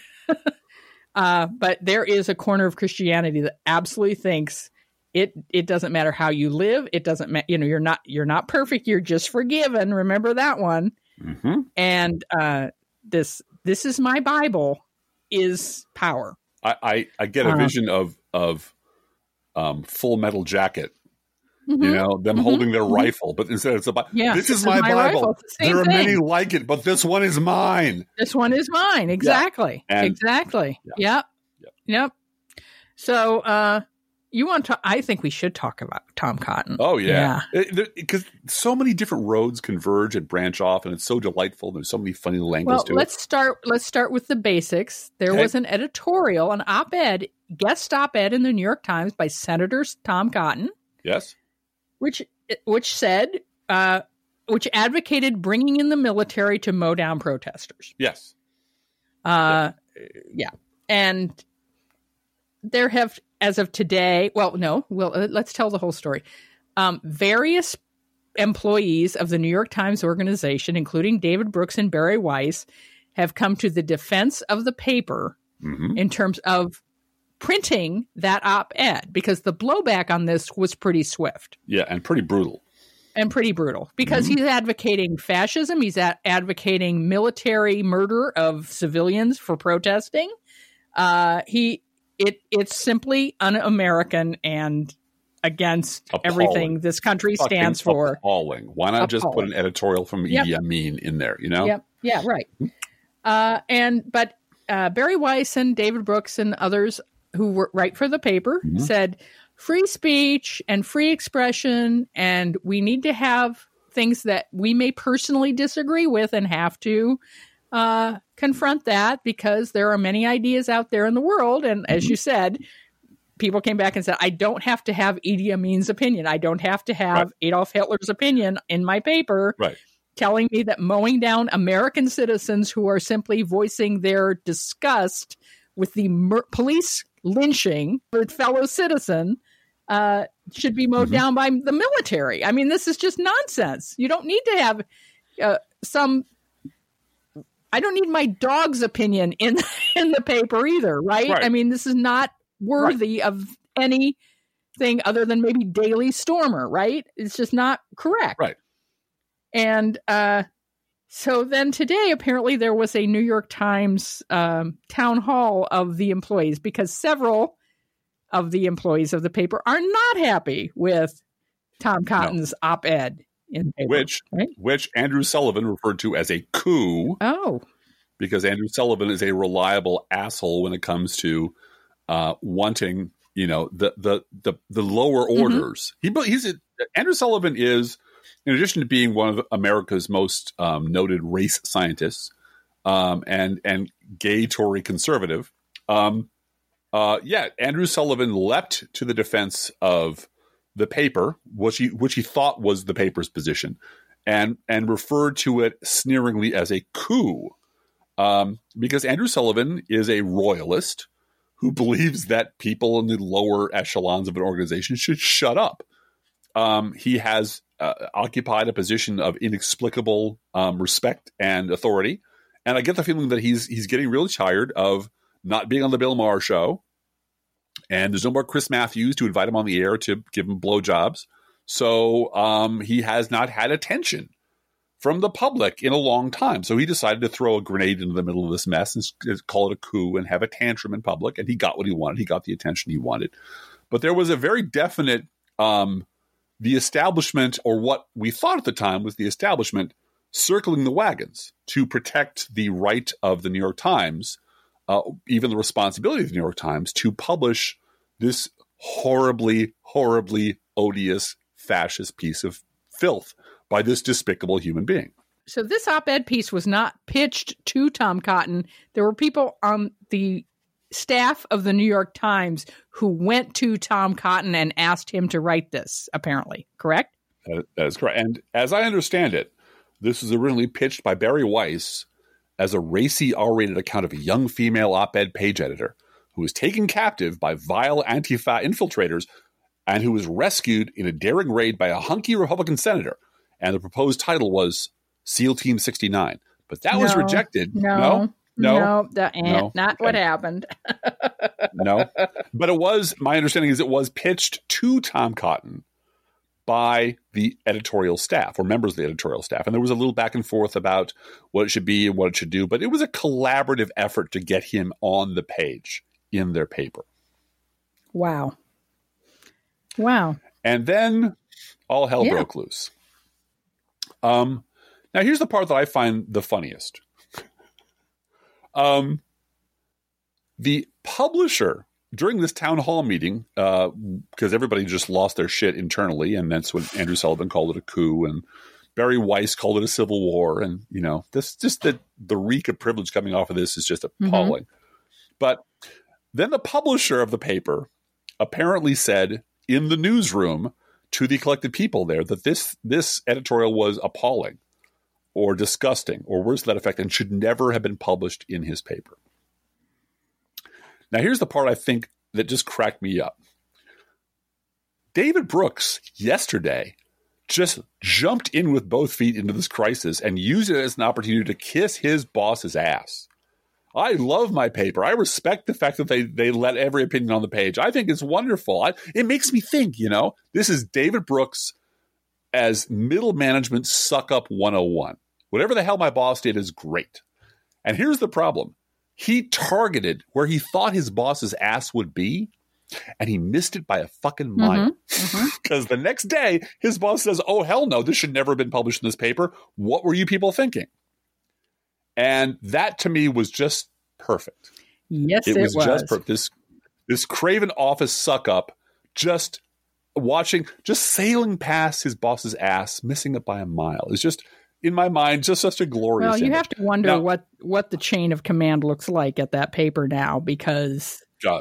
But there is a corner of Christianity that absolutely thinks it doesn't matter how you live. It doesn't matter. You're not perfect. You're just forgiven. Remember that one. Mm-hmm. And this is my Bible is power. I get a vision of Full Metal Jacket. Mm-hmm. Them holding their rifle, but instead it's about this is my Bible. There are many like it, but this one is mine. This one is mine. Exactly. Yeah. Exactly. Yeah. Yep. So you want to? I think we should talk about Tom Cotton. Oh yeah, because so many different roads converge and branch off, and it's so delightful. There's so many funny little angles to it. Let's start with the basics. There was an editorial, an op-ed, guest op-ed in the New York Times by Senator Tom Cotton. Yes, which said, which advocated bringing in the military to mow down protesters. Yes. Yeah, and there have. As of today, let's tell the whole story. Various employees of the New York Times organization, including David Brooks and Barry Weiss, have come to the defense of the paper in terms of printing that op-ed, because the blowback on this was pretty swift. Yeah, and pretty brutal. Because he's advocating fascism. He's advocating military murder of civilians for protesting. It's simply un-American and against everything this country stands for. Appalling. Why not just put an editorial from Idi Amin in there, Yep. Yeah, right. But Barry Weiss and David Brooks and others who write for the paper said free speech and free expression, and we need to have things that we may personally disagree with and have to confront that, because there are many ideas out there in the world. And as you said, people came back and said, I don't have to have Idi Amin's opinion. I don't have to have Adolf Hitler's opinion in my paper telling me that mowing down American citizens who are simply voicing their disgust with the police lynching of a fellow citizen should be mowed down by the military. I mean, this is just nonsense. You don't need to have I don't need my dog's opinion in the paper either, right? I mean, this is not worthy of anything other than maybe Daily Stormer, right? It's just not correct. Right. And so then today, apparently there was a New York Times town hall of the employees, because several of the employees of the paper are not happy with Tom Cotton's op-ed. Which Andrew Sullivan referred to as a coup. Oh. Because Andrew Sullivan is a reliable asshole when it comes to wanting, the lower orders. Andrew Sullivan is, in addition to being one of America's most noted race scientists and gay Tory conservative, Andrew Sullivan leapt to the defense of the paper, which he thought was the paper's position, and referred to it sneeringly as a coup, because Andrew Sullivan is a royalist who believes that people in the lower echelons of an organization should shut up. He has occupied a position of inexplicable respect and authority, and I get the feeling that he's getting really tired of not being on the Bill Maher show. And there's no more Chris Matthews to invite him on the air to give him blowjobs. So he has not had attention from the public in a long time. So he decided to throw a grenade into the middle of this mess and call it a coup and have a tantrum in public. And he got what he wanted. He got the attention he wanted. But there was a very definite the establishment, or what we thought at the time was the establishment, circling the wagons to protect the right of the New York Times, even the responsibility of the New York Times, to publish this horribly, horribly odious fascist piece of filth by this despicable human being. So this op-ed piece was not pitched to Tom Cotton. There were people on the staff of the New York Times who went to Tom Cotton and asked him to write this, apparently. Correct? That is correct. And as I understand it, this was originally pitched by Barry Weiss as a racy, R-rated account of a young female op-ed page editor who was taken captive by vile Antifa infiltrators and who was rescued in a daring raid by a hunky Republican senator. And the proposed title was SEAL Team 69. But that was rejected. Not what happened. No. But it was, my understanding is it was pitched to Tom Cotton by the editorial staff or members of the editorial staff. And there was a little back and forth about what it should be and what it should do. But it was a collaborative effort to get him on the page in their paper. Wow. And then all hell broke loose. Now, here's the part that I find the funniest. The publisher, during this town hall meeting, because everybody just lost their shit internally, and that's when Andrew Sullivan called it a coup, and Barry Weiss called it a civil war, and this just the reek of privilege coming off of this is just appalling. But then the publisher of the paper apparently said in the newsroom to the collected people there that this editorial was appalling or disgusting or words to that effect and should never have been published in his paper. Now, here's the part I think that just cracked me up. David Brooks yesterday just jumped in with both feet into this crisis and used it as an opportunity to kiss his boss's ass. I love my paper. I respect the fact that they let every opinion on the page. I think it's wonderful. It makes me think, this is David Brooks as middle management suck up 101. Whatever the hell my boss did is great. And here's the problem. He targeted where he thought his boss's ass would be, and he missed it by a fucking mile. Because the next day, his boss says, oh, hell no, this should never have been published in this paper. What were you people thinking? And that, to me, was just perfect. Yes, it was. Just perfect. This craven office suck-up just sailing past his boss's ass, missing it by a mile. It's just, in my mind, just such a glorious Well, you image. have to wonder what the chain of command looks like at that paper now, because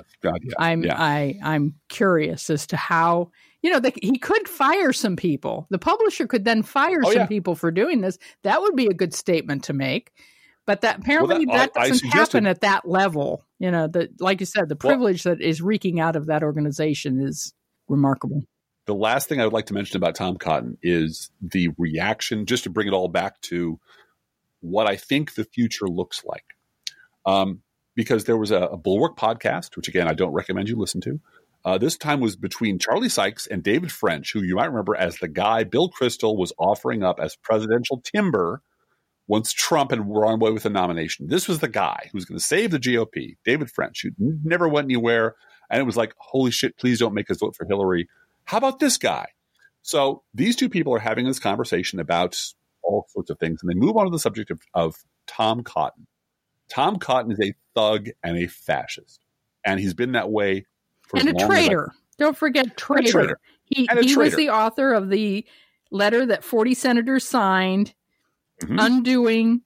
I'm curious as to how, he could fire some people. The publisher could then fire some people for doing this. That would be a good statement to make. But that apparently that doesn't happen at that level. Like you said, the privilege that is reeking out of that organization is remarkable. The last thing I would like to mention about Tom Cotton is the reaction, just to bring it all back to what I think the future looks like. Because there was a Bulwark podcast, which, again, I don't recommend you listen to. This time was between Charlie Sykes and David French, who you might remember as the guy Bill Kristol was offering up as presidential timber once Trump had run away with the nomination. This was the guy who was going to save the GOP, David French, who never went anywhere. And it was like, holy shit, please don't make us vote for Hillary. How about this guy? So these two people are having this conversation about all sorts of things, and they move on to the subject of Tom Cotton. Tom Cotton is a thug and a fascist, and he's been that way for and as long a traitor. Don't forget traitor. He was the author of the letter that 40 senators signed, attempting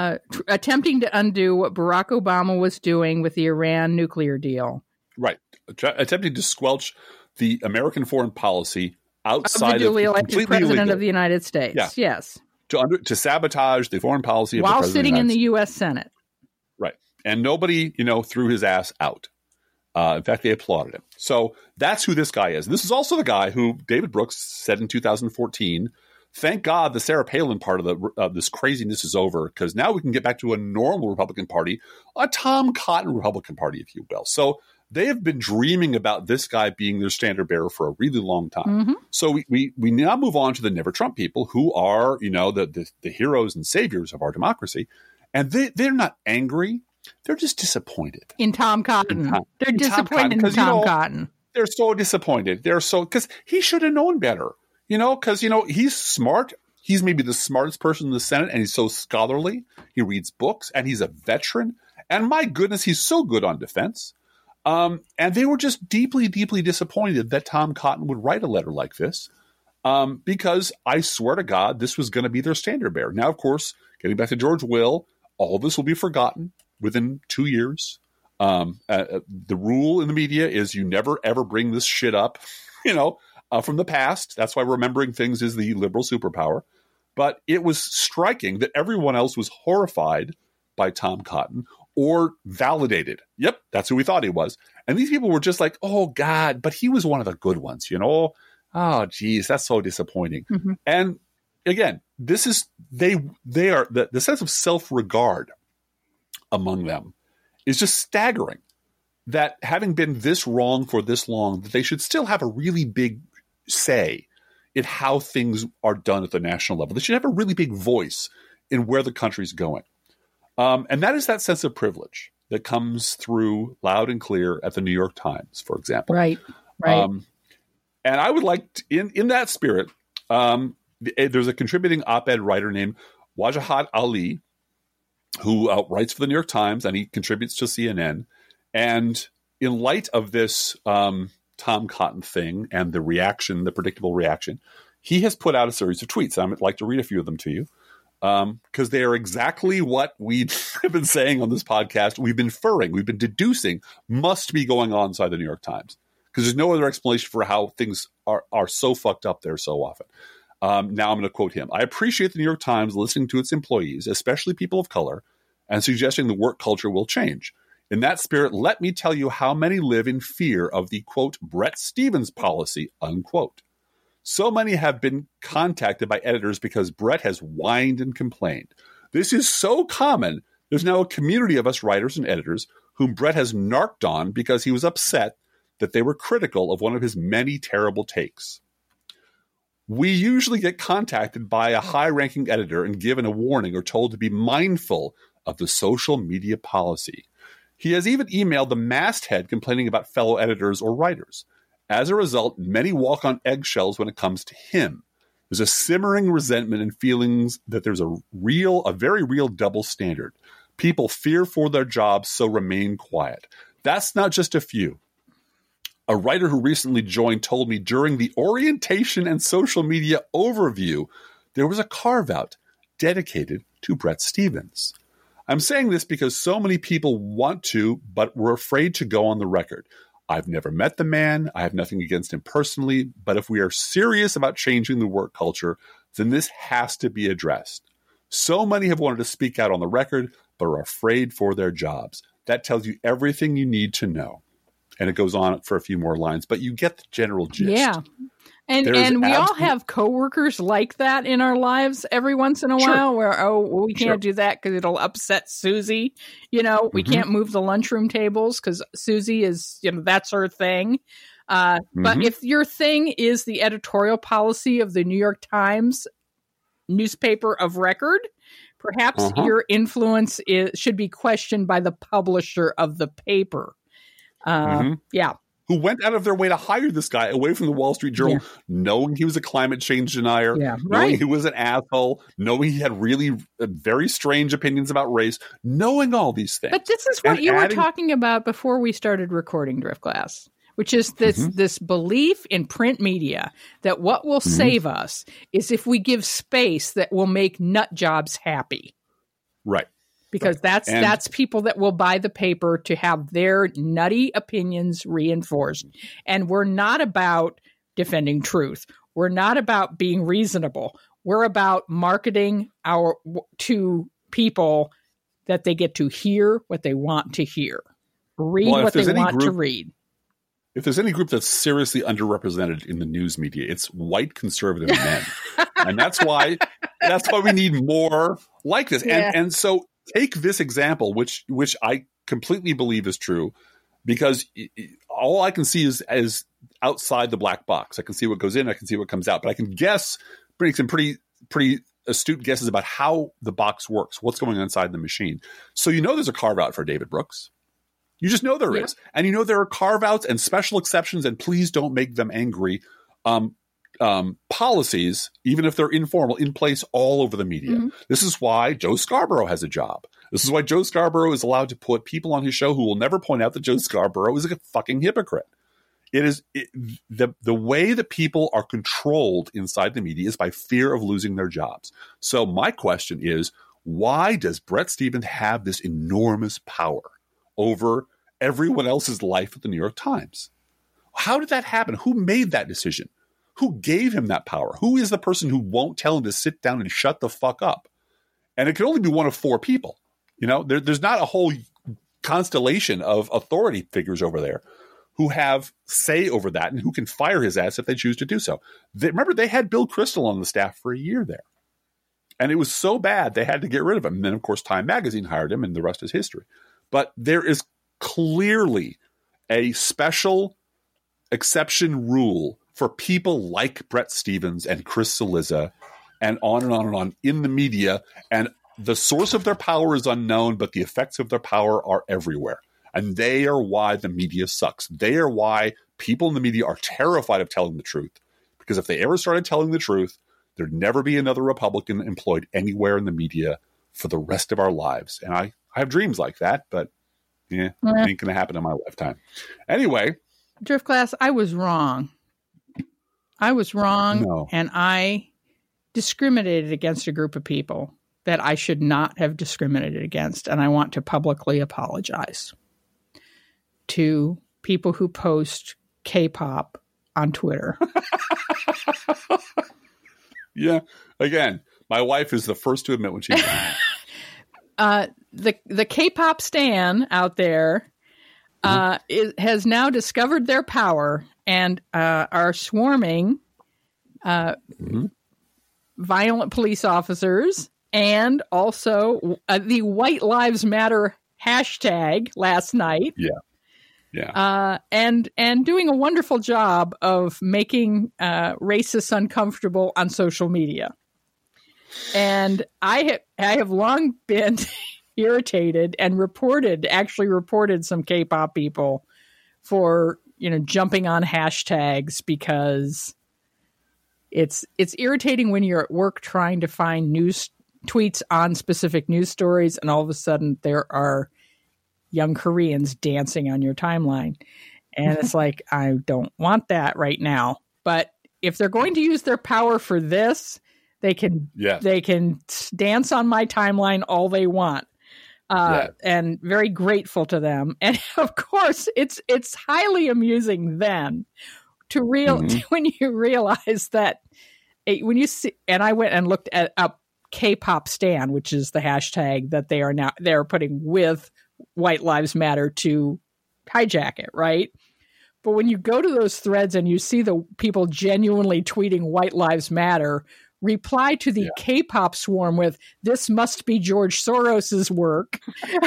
to undo what Barack Obama was doing with the Iran nuclear deal. Right, attempting to squelch the American foreign policy outside of the duly elected president of the United States. Yeah. Yes. To sabotage the foreign policy of while the president sitting in the U.S. Senate. Right. And nobody, threw his ass out. In fact, they applauded him. So that's who this guy is. This is also the guy who David Brooks said in 2014, thank God the Sarah Palin part of this craziness is over, because now we can get back to a normal Republican Party, a Tom Cotton Republican Party, if you will. So they have been dreaming about this guy being their standard bearer for a really long time. So we now move on to the Never Trump people, who are, the heroes and saviors of our democracy. And they're not angry. They're just disappointed. In Tom Cotton. They're disappointed in Tom Cotton. they're so disappointed. They're so, because he should have known better, because, he's smart. He's maybe the smartest person in the Senate, and he's so scholarly. He reads books, and he's a veteran. And my goodness, he's so good on defense. And they were just deeply, deeply disappointed that Tom Cotton would write a letter like this, because I swear to God, this was going to be their standard bearer. Now, of course, getting back to George Will, all this will be forgotten within 2 years. The rule in the media is you never, ever bring this shit up, from the past. That's why remembering things is the liberal superpower. But it was striking that everyone else was horrified by Tom Cotton or validated. Yep, that's who we thought he was. And these people were just like, oh, God, but he was one of the good ones, Oh, geez, that's so disappointing. Mm-hmm. And again, this is, they are, the sense of self-regard among them is just staggering, that having been this wrong for this long, that they should still have a really big say in how things are done at the national level. They should have a really big voice in where the country's going. And that is that sense of privilege that comes through loud and clear at the New York Times, for example. Right. And I would like to, in that spirit, there's a contributing op-ed writer named Wajahat Ali, who writes for the New York Times, and he contributes to CNN. And in light of this Tom Cotton thing and the reaction, the predictable reaction, he has put out a series of tweets. I'd like to read a few of them to you, because they are exactly what we have been saying on this podcast. We've been inferring, we've been deducing must be going on inside the New York Times, because there's no other explanation for how things are so fucked up there so often. Now I'm going to quote him. I appreciate the New York Times listening to its employees, especially people of color, and suggesting the work culture will change. In that spirit, let me tell you how many live in fear of the, quote, Bret Stephens policy, unquote. So many have been contacted by editors because Bret has whined and complained. This is so common, there's now a community of us writers and editors whom Bret has narked on because he was upset that they were critical of one of his many terrible takes. We usually get contacted by a high-ranking editor and given a warning or told to be mindful of the social media policy. He has even emailed the masthead complaining about fellow editors or writers. As a result, many walk on eggshells when it comes to him. There's a simmering resentment and feelings that there's a very real double standard. People fear for their jobs, so remain quiet. That's not just a few. A writer who recently joined told me during the orientation and social media overview, there was a carve-out dedicated to Bret Stephens. I'm saying this because so many people want to, but were afraid to go on the record. I've never met the man. I have nothing against him personally. But if we are serious about changing the work culture, then this has to be addressed. So many have wanted to speak out on the record, but are afraid for their jobs. That tells you everything you need to know. And it goes on for a few more lines, but you get the general gist. Yeah. And we all have coworkers like that in our lives every once in a while where, we can't do that because it'll upset Susie. We can't move the lunchroom tables because Susie is, that's her thing. But if your thing is the editorial policy of the New York Times newspaper of record, perhaps your influence should be questioned by the publisher of the paper. Yeah. Who went out of their way to hire this guy away from the Wall Street Journal, knowing he was a climate change denier, knowing he was an asshole, knowing he had really very strange opinions about race, knowing all these things. But this is what you were talking about before we started recording Driftglass, which is this belief in print media that what will save us is if we give space that will make nut jobs happy. Right. Because that's people that will buy the paper to have their nutty opinions reinforced. And we're not about defending truth. We're not about being reasonable. We're about marketing to people that they get to hear what they want to hear, read what they want to read. If there's any group that's seriously underrepresented in the news media, it's white conservative men. And that's why we need more like this. Yeah. And so take this example, which I completely believe is true, because all I can see is outside the black box. I can see what goes in, I can see what comes out, but I can guess, some pretty astute guesses about how the box works, what's going on inside the machine. So there's a carve out for David Brooks. You just know there is. And you know there are carve-outs and special exceptions, and please don't make them angry, policies, even if they're informal, in place all over the media. Mm-hmm. This is why Joe Scarborough has a job. This is why Joe Scarborough is allowed to put people on his show who will never point out that Joe Scarborough is a fucking hypocrite. The way that people are controlled inside the media is by fear of losing their jobs. So my question is, why does Bret Stephens have this enormous power over everyone else's life at the New York Times? How did that happen? Who made that decision? Who gave him that power? Who is the person who won't tell him to sit down and shut the fuck up? And it can only be one of 4 people. You know, there's not a whole constellation of authority figures over there who have say over that and who can fire his ass if they choose to do so. Remember, they had Bill Kristol on the staff for a year there. And it was so bad, they had to get rid of him. And then, of course, Time Magazine hired him, and the rest is history. But there is clearly a special exception rule for people like Bret Stephens and Chris Cillizza and on and on and on in the media. And the source of their power is unknown, but the effects of their power are everywhere. And they are why the media sucks. They are why people in the media are terrified of telling the truth. Because if they ever started telling the truth, there'd never be another Republican employed anywhere in the media for the rest of our lives. And I have dreams like that, but it ain't going to happen in my lifetime. Anyway. Driftglass, I was wrong. No. And I discriminated against a group of people that I should not have discriminated against. And I want to publicly apologize to people who post K-pop on Twitter. Yeah. Again, my wife is the first to admit when she's the K-pop stan out there has now discovered their power and are swarming violent police officers and also the White Lives Matter hashtag last night. Yeah. And doing a wonderful job of making racists uncomfortable on social media. And I have long been irritated and reported some K-pop people for, jumping on hashtags because it's irritating when you're at work trying to find news tweets on specific news stories, and all of a sudden there are young Koreans dancing on your timeline. And it's like, I don't want that right now. But if they're going to use their power for this, they can dance on my timeline all they want. And very grateful to them. And of course, it's highly amusing then to when you realize that when you see, and I went and looked at up K-pop stan, which is the hashtag that they're putting with White Lives Matter to hijack it, right? But when you go to those threads and you see the people genuinely tweeting White Lives Matter, reply to the K-pop swarm with, "This must be George Soros's work."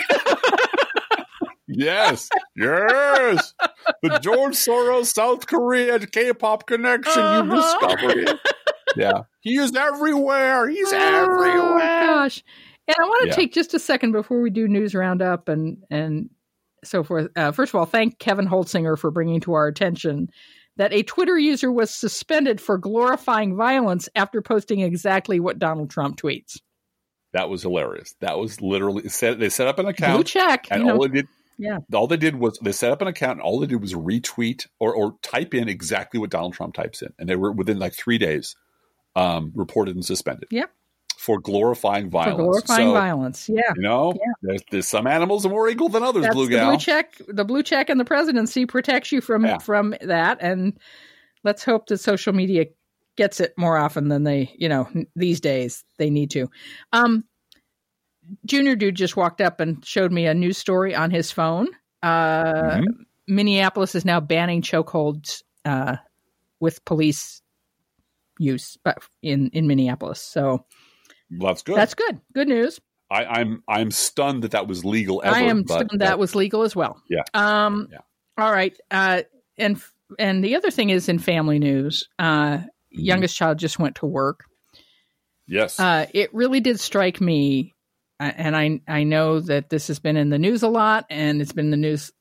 Yes. The George Soros South Korea K-pop connection. You discovered it. Yeah. He is everywhere. He's everywhere. Gosh. And I want to take just a second before we do news roundup and so forth. First of all, thank Kevin Holtzinger for bringing to our attention that a Twitter user was suspended for glorifying violence after posting exactly what Donald Trump tweets. That was hilarious. That was literally they set up an account. Blue check. And all they did was they set up an account and all they did was retweet or type in exactly what Donald Trump types in. And they were within like 3 days reported and suspended. Yep. For glorifying violence. Violence, yeah. There's some animals are more equal than others, That's Blue Gal. The blue check in the presidency protects you from that. And let's hope that social media gets it more often than they, these days they need to. Junior Dude just walked up and showed me a news story on his phone. Minneapolis is now banning chokeholds with police use in Minneapolis. So that's good. That's good. Good news. I'm stunned that was legal ever. I am stunned that was legal as well. Yeah. All right. And the other thing is in family news, youngest child just went to work. Yes. It really did strike me. And I know that this has been in the news a lot and it's been in the news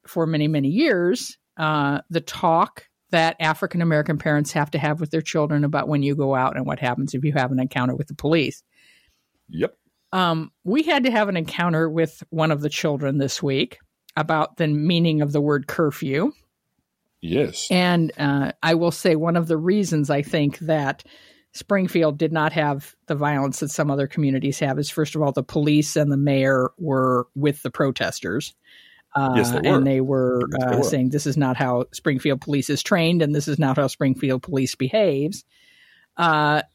for many, many years, the talk that African American parents have to have with their children about when you go out and what happens if you have an encounter with the police. Yep. We had to have an encounter with one of the children this week about the meaning of the word curfew. Yes. And I will say one of the reasons I think that Springfield did not have the violence that some other communities have is, first of all, the police and the mayor were with the protesters. Yes, they were. And they were saying this is not how Springfield police is trained, and this is not how Springfield police behaves. But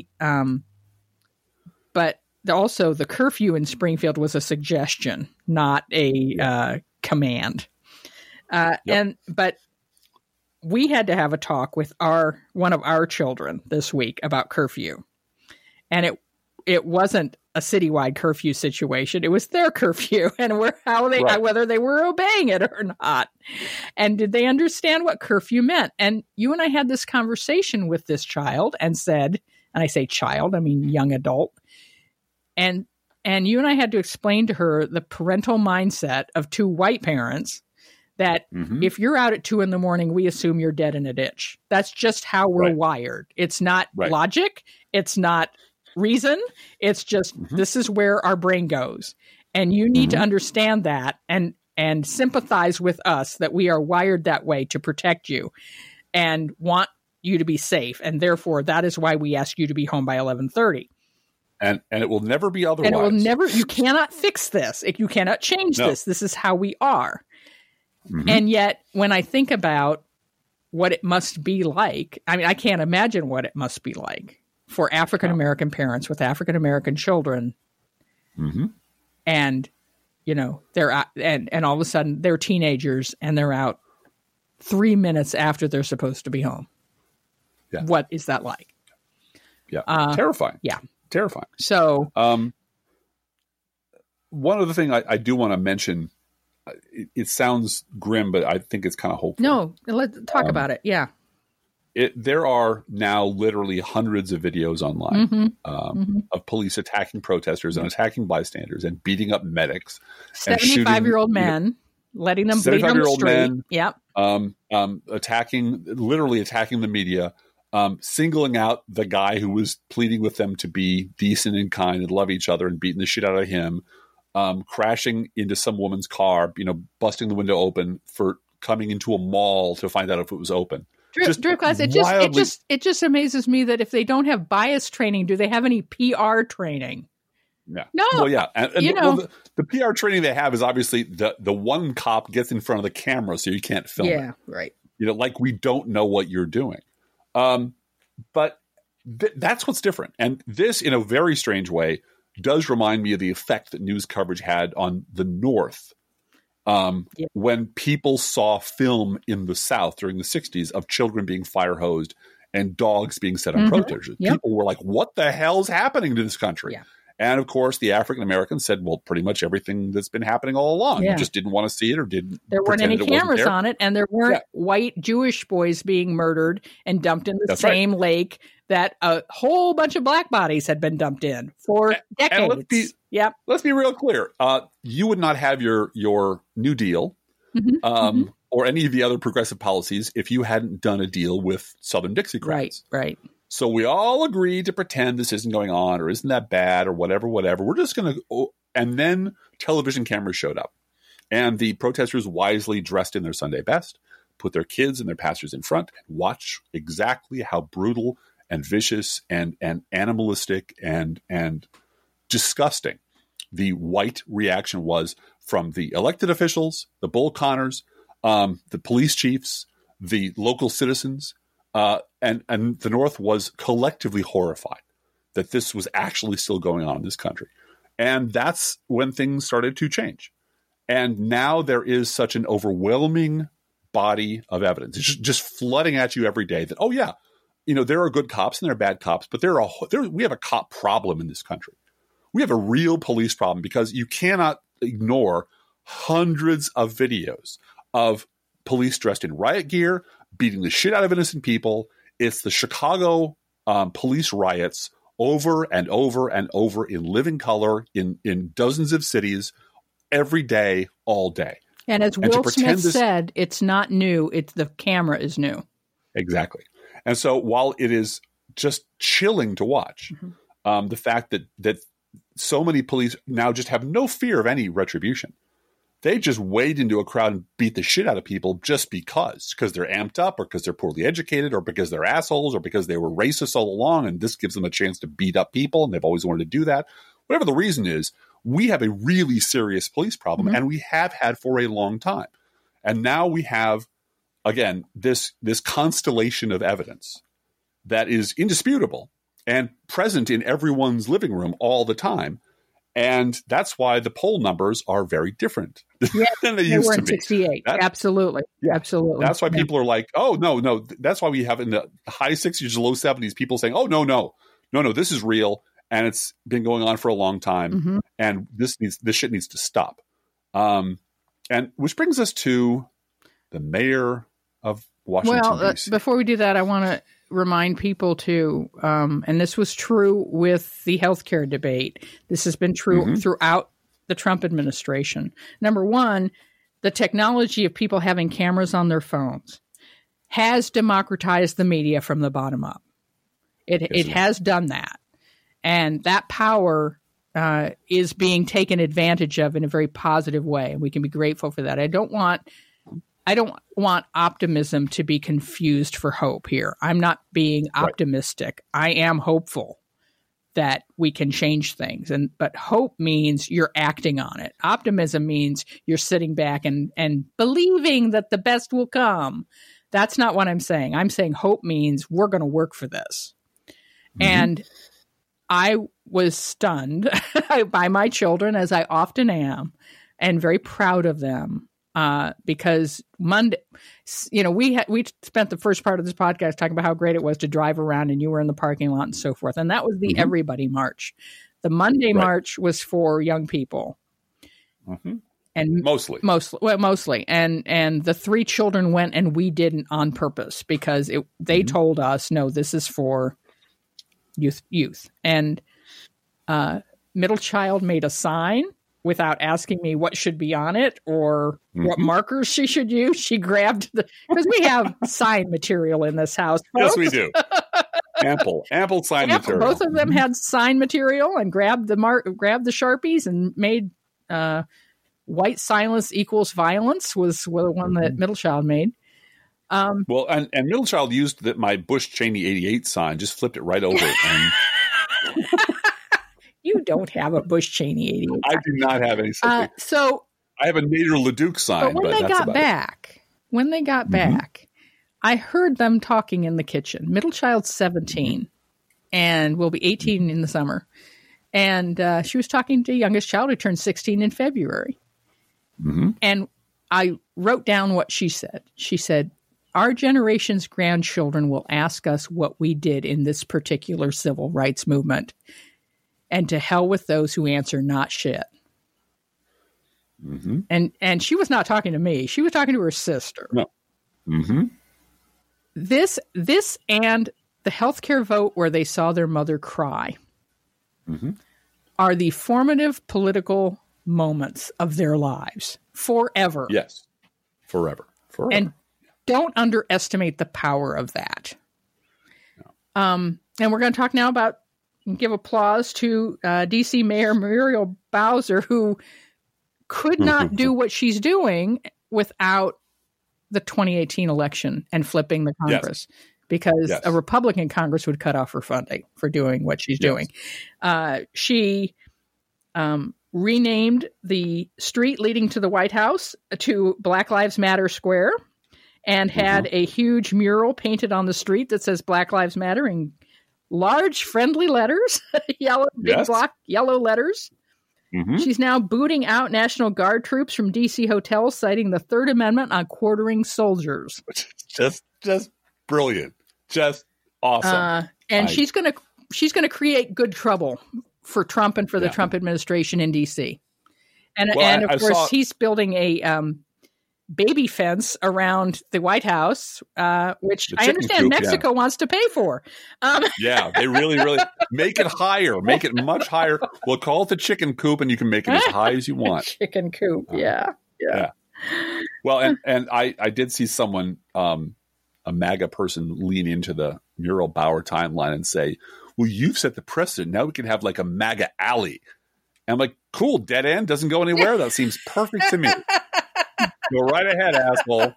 also the curfew in Springfield was a suggestion, not a command. But we had to have a talk with one of our children this week about curfew, and it wasn't a citywide curfew situation. It was their curfew, and whether they were obeying it or not, and did they understand what curfew meant? And you and I had this conversation with this child and said, and I say child, I mean young adult, and you and I had to explain to her the parental mindset of two white parents that if you're out at 2 a.m, we assume you're dead in a ditch. That's just how we're wired. It's not logic. It's not reason. It's just this is where our brain goes. And you need to understand that and sympathize with us that we are wired that way to protect you and want you to be safe. And therefore, that is why we ask you to be home by 11:30. And it will never be otherwise. And it will never, you cannot fix this. You cannot change this. This is how we are. And yet, when I think about what it must be like, I mean, I can't imagine what it must be like for African-American parents with African-American children. And, they're out, and all of a sudden they're teenagers and they're out 3 minutes after they're supposed to be home. Yeah. What is that like? Yeah. Terrifying. Yeah. Terrifying. So, one other thing I do want to mention, it sounds grim, but I think it's kind of hopeful. No, let's talk about it. Yeah. There are now literally hundreds of videos online of police attacking protesters and attacking bystanders and beating up medics. 75-year-old men, letting them bleed on the street. Yep. Literally attacking the media, singling out the guy who was pleading with them to be decent and kind and love each other and beating the shit out of him. Crashing into some woman's car, busting the window open for coming into a mall to find out if it was open. Drew Class, it just amazes me that if they don't have bias training, do they have any PR training? Yeah. No. Well, yeah. And the PR training they have is obviously the one cop gets in front of the camera so you can't film it. Yeah, right. Like we don't know what you're doing. But that's what's different. And this, in a very strange way, does remind me of the effect that news coverage had on the North when people saw film in the South during the 60s of children being fire hosed and dogs being set on protesters. Yep. People were like, what the hell's happening to this country? Yeah. And of course, the African Americans said, well, pretty much everything that's been happening all along. You just didn't want to see it or didn't. There weren't any cameras on it, and there weren't white Jewish boys being murdered and dumped in the same lake that a whole bunch of black bodies had been dumped in for decades. Let's be real clear. You would not have your New Deal or any of the other progressive policies if you hadn't done a deal with Southern Dixiecrats. Right. So we all agreed to pretend this isn't going on or isn't that bad or whatever. We're just going to – and then television cameras showed up. And the protesters wisely dressed in their Sunday best, put their kids and their pastors in front, and watch exactly how brutal and vicious and animalistic and disgusting the white reaction was from the elected officials, the Bull Connors, the police chiefs, the local citizens, and the North was collectively horrified that this was actually still going on in this country. And that's when things started to change. And now there is such an overwhelming body of evidence. It's just flooding at you every day that, oh, yeah, there are good cops and there are bad cops, but we have a cop problem in this country. We have a real police problem because you cannot ignore hundreds of videos of police dressed in riot gear, beating the shit out of innocent people. It's the Chicago police riots over and over and over in living color in dozens of cities every day, all day. And as Will Smith said, it's not new. It's the camera is new. Exactly. And so while it is just chilling to watch, the fact that so many police now just have no fear of any retribution. They just wade into a crowd and beat the shit out of people just because they're amped up or because they're poorly educated or because they're assholes or because they were racist all along. And this gives them a chance to beat up people. And they've always wanted to do that. Whatever the reason is, we have a really serious police problem and we have had for a long time. And now we have, again, this constellation of evidence that is indisputable and present in everyone's living room all the time. And that's why the poll numbers are very different than they used to be. 68. Absolutely. Yeah. Absolutely. That's why people are like, oh, no. That's why we have in the high 60s, low 70s, people saying, oh, no, this is real. And it's been going on for a long time. And this shit needs to stop. And which brings us to the mayor of Washington, D.C. Before we do that, I want to remind people too, and this was true with the healthcare debate. This has been true throughout the Trump administration. Number one, the technology of people having cameras on their phones has democratized the media from the bottom up. It has done that. And that power is being taken advantage of in a very positive way. And we can be grateful for that. I don't want optimism to be confused for hope here. I'm not being optimistic. I am hopeful that we can change things. But hope means you're acting on it. Optimism means you're sitting back and believing that the best will come. That's not what I'm saying. I'm saying hope means we're going to work for this. And I was stunned by my children, as I often am, and very proud of them. Because Monday, we spent the first part of this podcast talking about how great it was to drive around and you were in the parking lot and so forth. And that was the Everybody March. The Monday March was for young people. And mostly. And the 3 children went and we didn't on purpose because they told us, no, this is for youth. And, middle child made a sign without asking me what should be on it or what markers she should use. She grabbed because we have sign material in this house. Folks. Yes, we do. Ample sign material. Both of them had sign material and grabbed the Sharpies and made white silence equals violence was the one that middle child made. And middle child used my Bush Cheney 88 sign, just flipped it right over. And you don't have a Bush Cheney 88. I do not have any such thing. So I have a Nader LeDuc sign. But when they got back, I heard them talking in the kitchen. Middle child's 17 and will be 18 in the summer. And she was talking to youngest child who turned 16 in February. And I wrote down what she said. She said, our generation's grandchildren will ask us what we did in this particular civil rights movement. And to hell with those who answer not shit. And she was not talking to me. She was talking to her sister. No. This and the healthcare vote where they saw their mother cry are the formative political moments of their lives forever. Yes. Forever. And don't underestimate the power of that. No. And we're going to talk now about and give applause to D.C. Mayor Muriel Bowser, who could not do what she's doing without the 2018 election and flipping the Congress, because a Republican Congress would cut off her funding for doing what she's doing. She renamed the street leading to the White House to Black Lives Matter Square and had a huge mural painted on the street that says Black Lives Matter in large friendly letters, big block yellow letters. She's now booting out National Guard troops from D.C. hotels, citing the Third Amendment on quartering soldiers. Just brilliant, just awesome. And she's gonna create good trouble for Trump and for the Trump administration in D.C. And of course he's building a baby fence around the White House, which I understand Mexico wants to pay for. They really make it higher, make it much higher. We'll call it the chicken coop, and you can make it as high as you want. Chicken coop, yeah. Well, and I did see someone, a MAGA person, lean into the Muriel Bauer timeline and say, well, you've set the precedent. Now we can have like a MAGA alley. And I'm like, cool, dead end, doesn't go anywhere. That seems perfect to me. Go right ahead, asshole.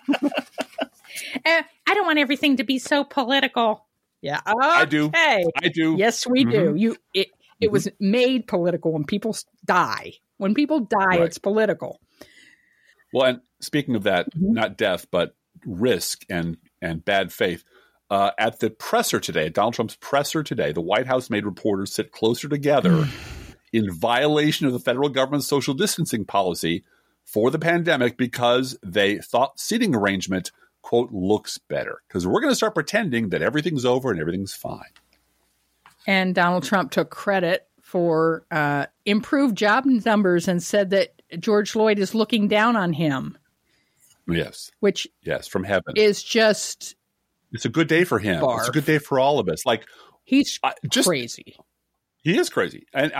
I don't want everything to be so political. Yeah, okay. I do. Yes, we do. It was made political when people die. When people die, right. It's political. Well, and speaking of that, not death, but risk and bad faith. At the presser today, at Donald Trump's presser today, the White House made reporters sit closer together in violation of the federal government's social distancing policy for the pandemic because they thought seating arrangement, quote, looks better. Because we're going to start pretending that everything's over and everything's fine. And Donald Trump took credit for improved job numbers and said that George Floyd is looking down on him. Yes. Yes, from heaven. Is just... It's a good day for him. Barf. It's a good day for all of us. Like he's crazy. He is crazy. And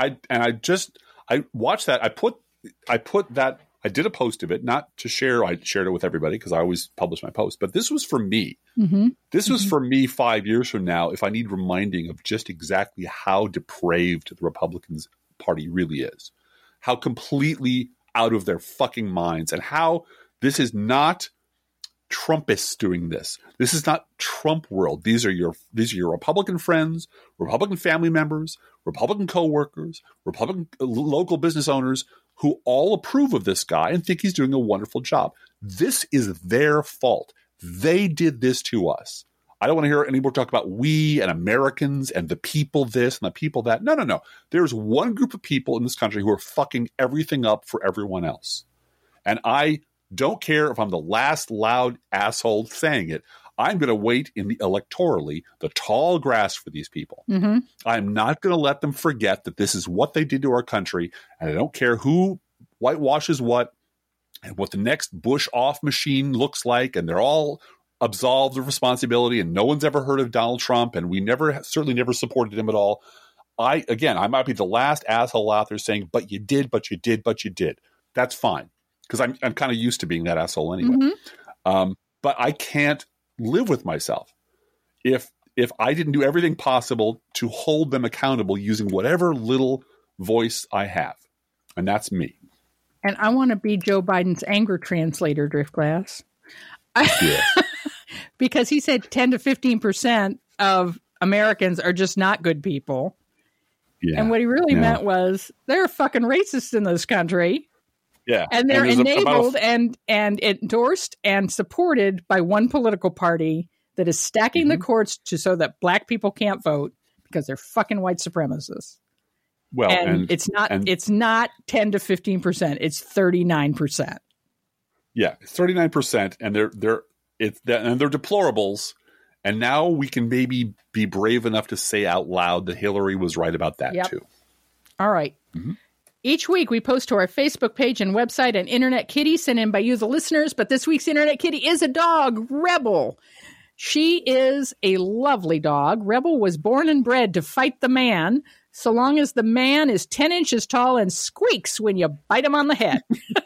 I watched that. I put that. I did a post of it, not to share. I shared it with everybody because I always publish my post. But this was for me. This was for me 5 years from now. If I need reminding of just exactly how depraved the Republican Party really is, how completely out of their fucking minds, and how this is not Trumpists doing this. This is not Trump world. These are your Republican friends, Republican family members, Republican coworkers, Republican local business owners who all approve of this guy and think he's doing a wonderful job. This is their fault. They did this to us. I don't want to hear any more talk about we and Americans and the people this and the people that. No. There's one group of people in this country who are fucking everything up for everyone else. And I don't care if I'm the last loud asshole saying it. I'm going to wait in the electorally the tall grass for these people. I'm not going to let them forget that this is what they did to our country. And I don't care who whitewashes what and what the next Bush off machine looks like. And they're all absolved of responsibility. And no one's ever heard of Donald Trump. And we certainly never supported him at all. I might be the last asshole out there saying, but you did. That's fine. Because I'm kind of used to being that asshole anyway. But I can't live with myself if I didn't do everything possible to hold them accountable using whatever little voice I have. And that's me. And I want to be Joe Biden's anger translator, Driftglass. Yeah. Because he said 10 to 15% of Americans are just not good people. Yeah. And what he really meant was they're fucking racist in this country. Yeah. And they're enabled and endorsed and supported by one political party that is stacking the courts so that black people can't vote because they're fucking white supremacists. Well, and it's not 10 to 15%. It's 39%. Yeah, it's 39%, and they're deplorables. And now we can maybe be brave enough to say out loud that Hillary was right about that too. All right. Each week, we post to our Facebook page and website an Internet Kitty sent in by you, the listeners. But this week's Internet Kitty is a dog, Rebel. She is a lovely dog. Rebel was born and bred to fight the man, so long as the man is 10 inches tall and squeaks when you bite him on the head.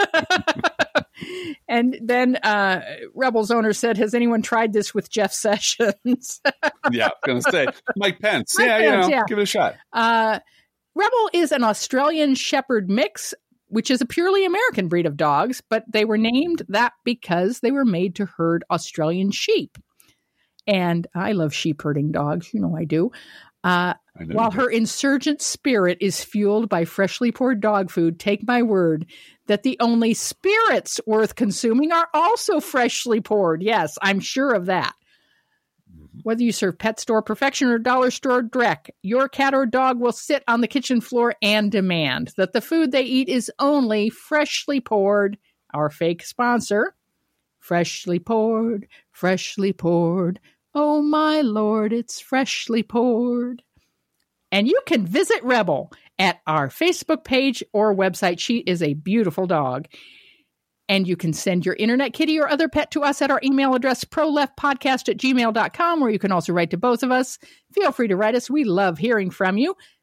And then Rebel's owner said, has anyone tried this with Jeff Sessions? Yeah, I was going to say, Mike Pence. Give it a shot. Rebel is an Australian Shepherd mix, which is a purely American breed of dogs, but they were named that because they were made to herd Australian sheep. And I love sheep herding dogs. You know I do. While her insurgent spirit is fueled by freshly poured dog food, take my word that the only spirits worth consuming are also freshly poured. Yes, I'm sure of that. Whether you serve pet store perfection or dollar store dreck, your cat or dog will sit on the kitchen floor and demand that the food they eat is only freshly poured. Our fake sponsor, freshly poured, freshly poured. Oh my Lord, it's freshly poured. And you can visit Rebel at our Facebook page or website. She is a beautiful dog. And you can send your Internet Kitty or other pet to us at our email address, proleftpodcast@gmail.com, where you can also write to both of us. Feel free to write us. We love hearing from you.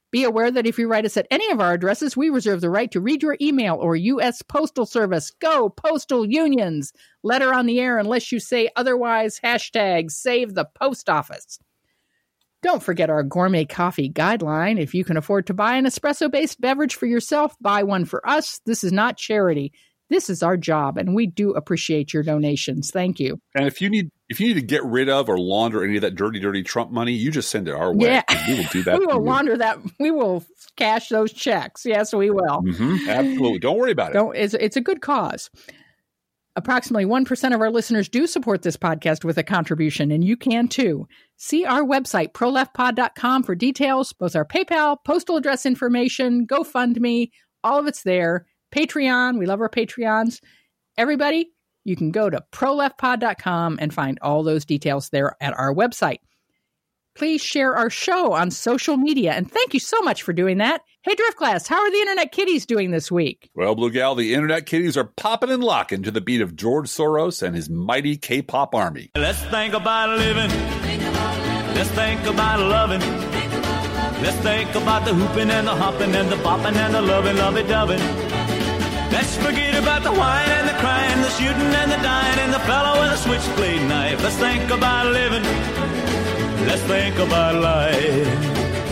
Be aware that if you write us at any of our addresses, we reserve the right to read your email or U.S. Postal Service. Go Postal Unions! Letter on the air unless you say otherwise. Hashtag save the post office. Don't forget our gourmet coffee guideline. If you can afford to buy an espresso-based beverage for yourself, buy one for us. This is not charity. This is our job, and we do appreciate your donations. Thank you. And if you need to get rid of or launder any of that dirty Trump money, you just send it our way. Yeah. We will do that. We will launder that. We will cash those checks. Yes, we will. Mm-hmm. Absolutely. Don't worry about it. It's a good cause. Approximately 1% of our listeners do support this podcast with a contribution, and you can too. See our website, proleftpod.com, for details, both our PayPal, postal address information, GoFundMe, all of it's there. Patreon, we love our Patreons. Everybody, you can go to proleftpod.com and find all those details there at our website. Please share our show on social media, and thank you so much for doing that. Hey, Driftglass, how are the Internet Kitties doing this week? Well, Blue Gal, the Internet Kitties are popping and locking to the beat of George Soros and his mighty K-pop army. Let's think about living. Let's think about loving. Let's think about the hooping and the hopping and the bopping and the loving, lovey-dovey. Let's forget about the whine and the crying, the shooting and the dying, and the fellow with a switchblade knife. Let's think about living. Let's think about life.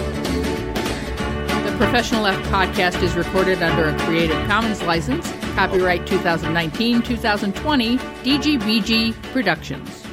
The Professional Left podcast is recorded under a Creative Commons license. Copyright 2019-2020, DGBG Productions.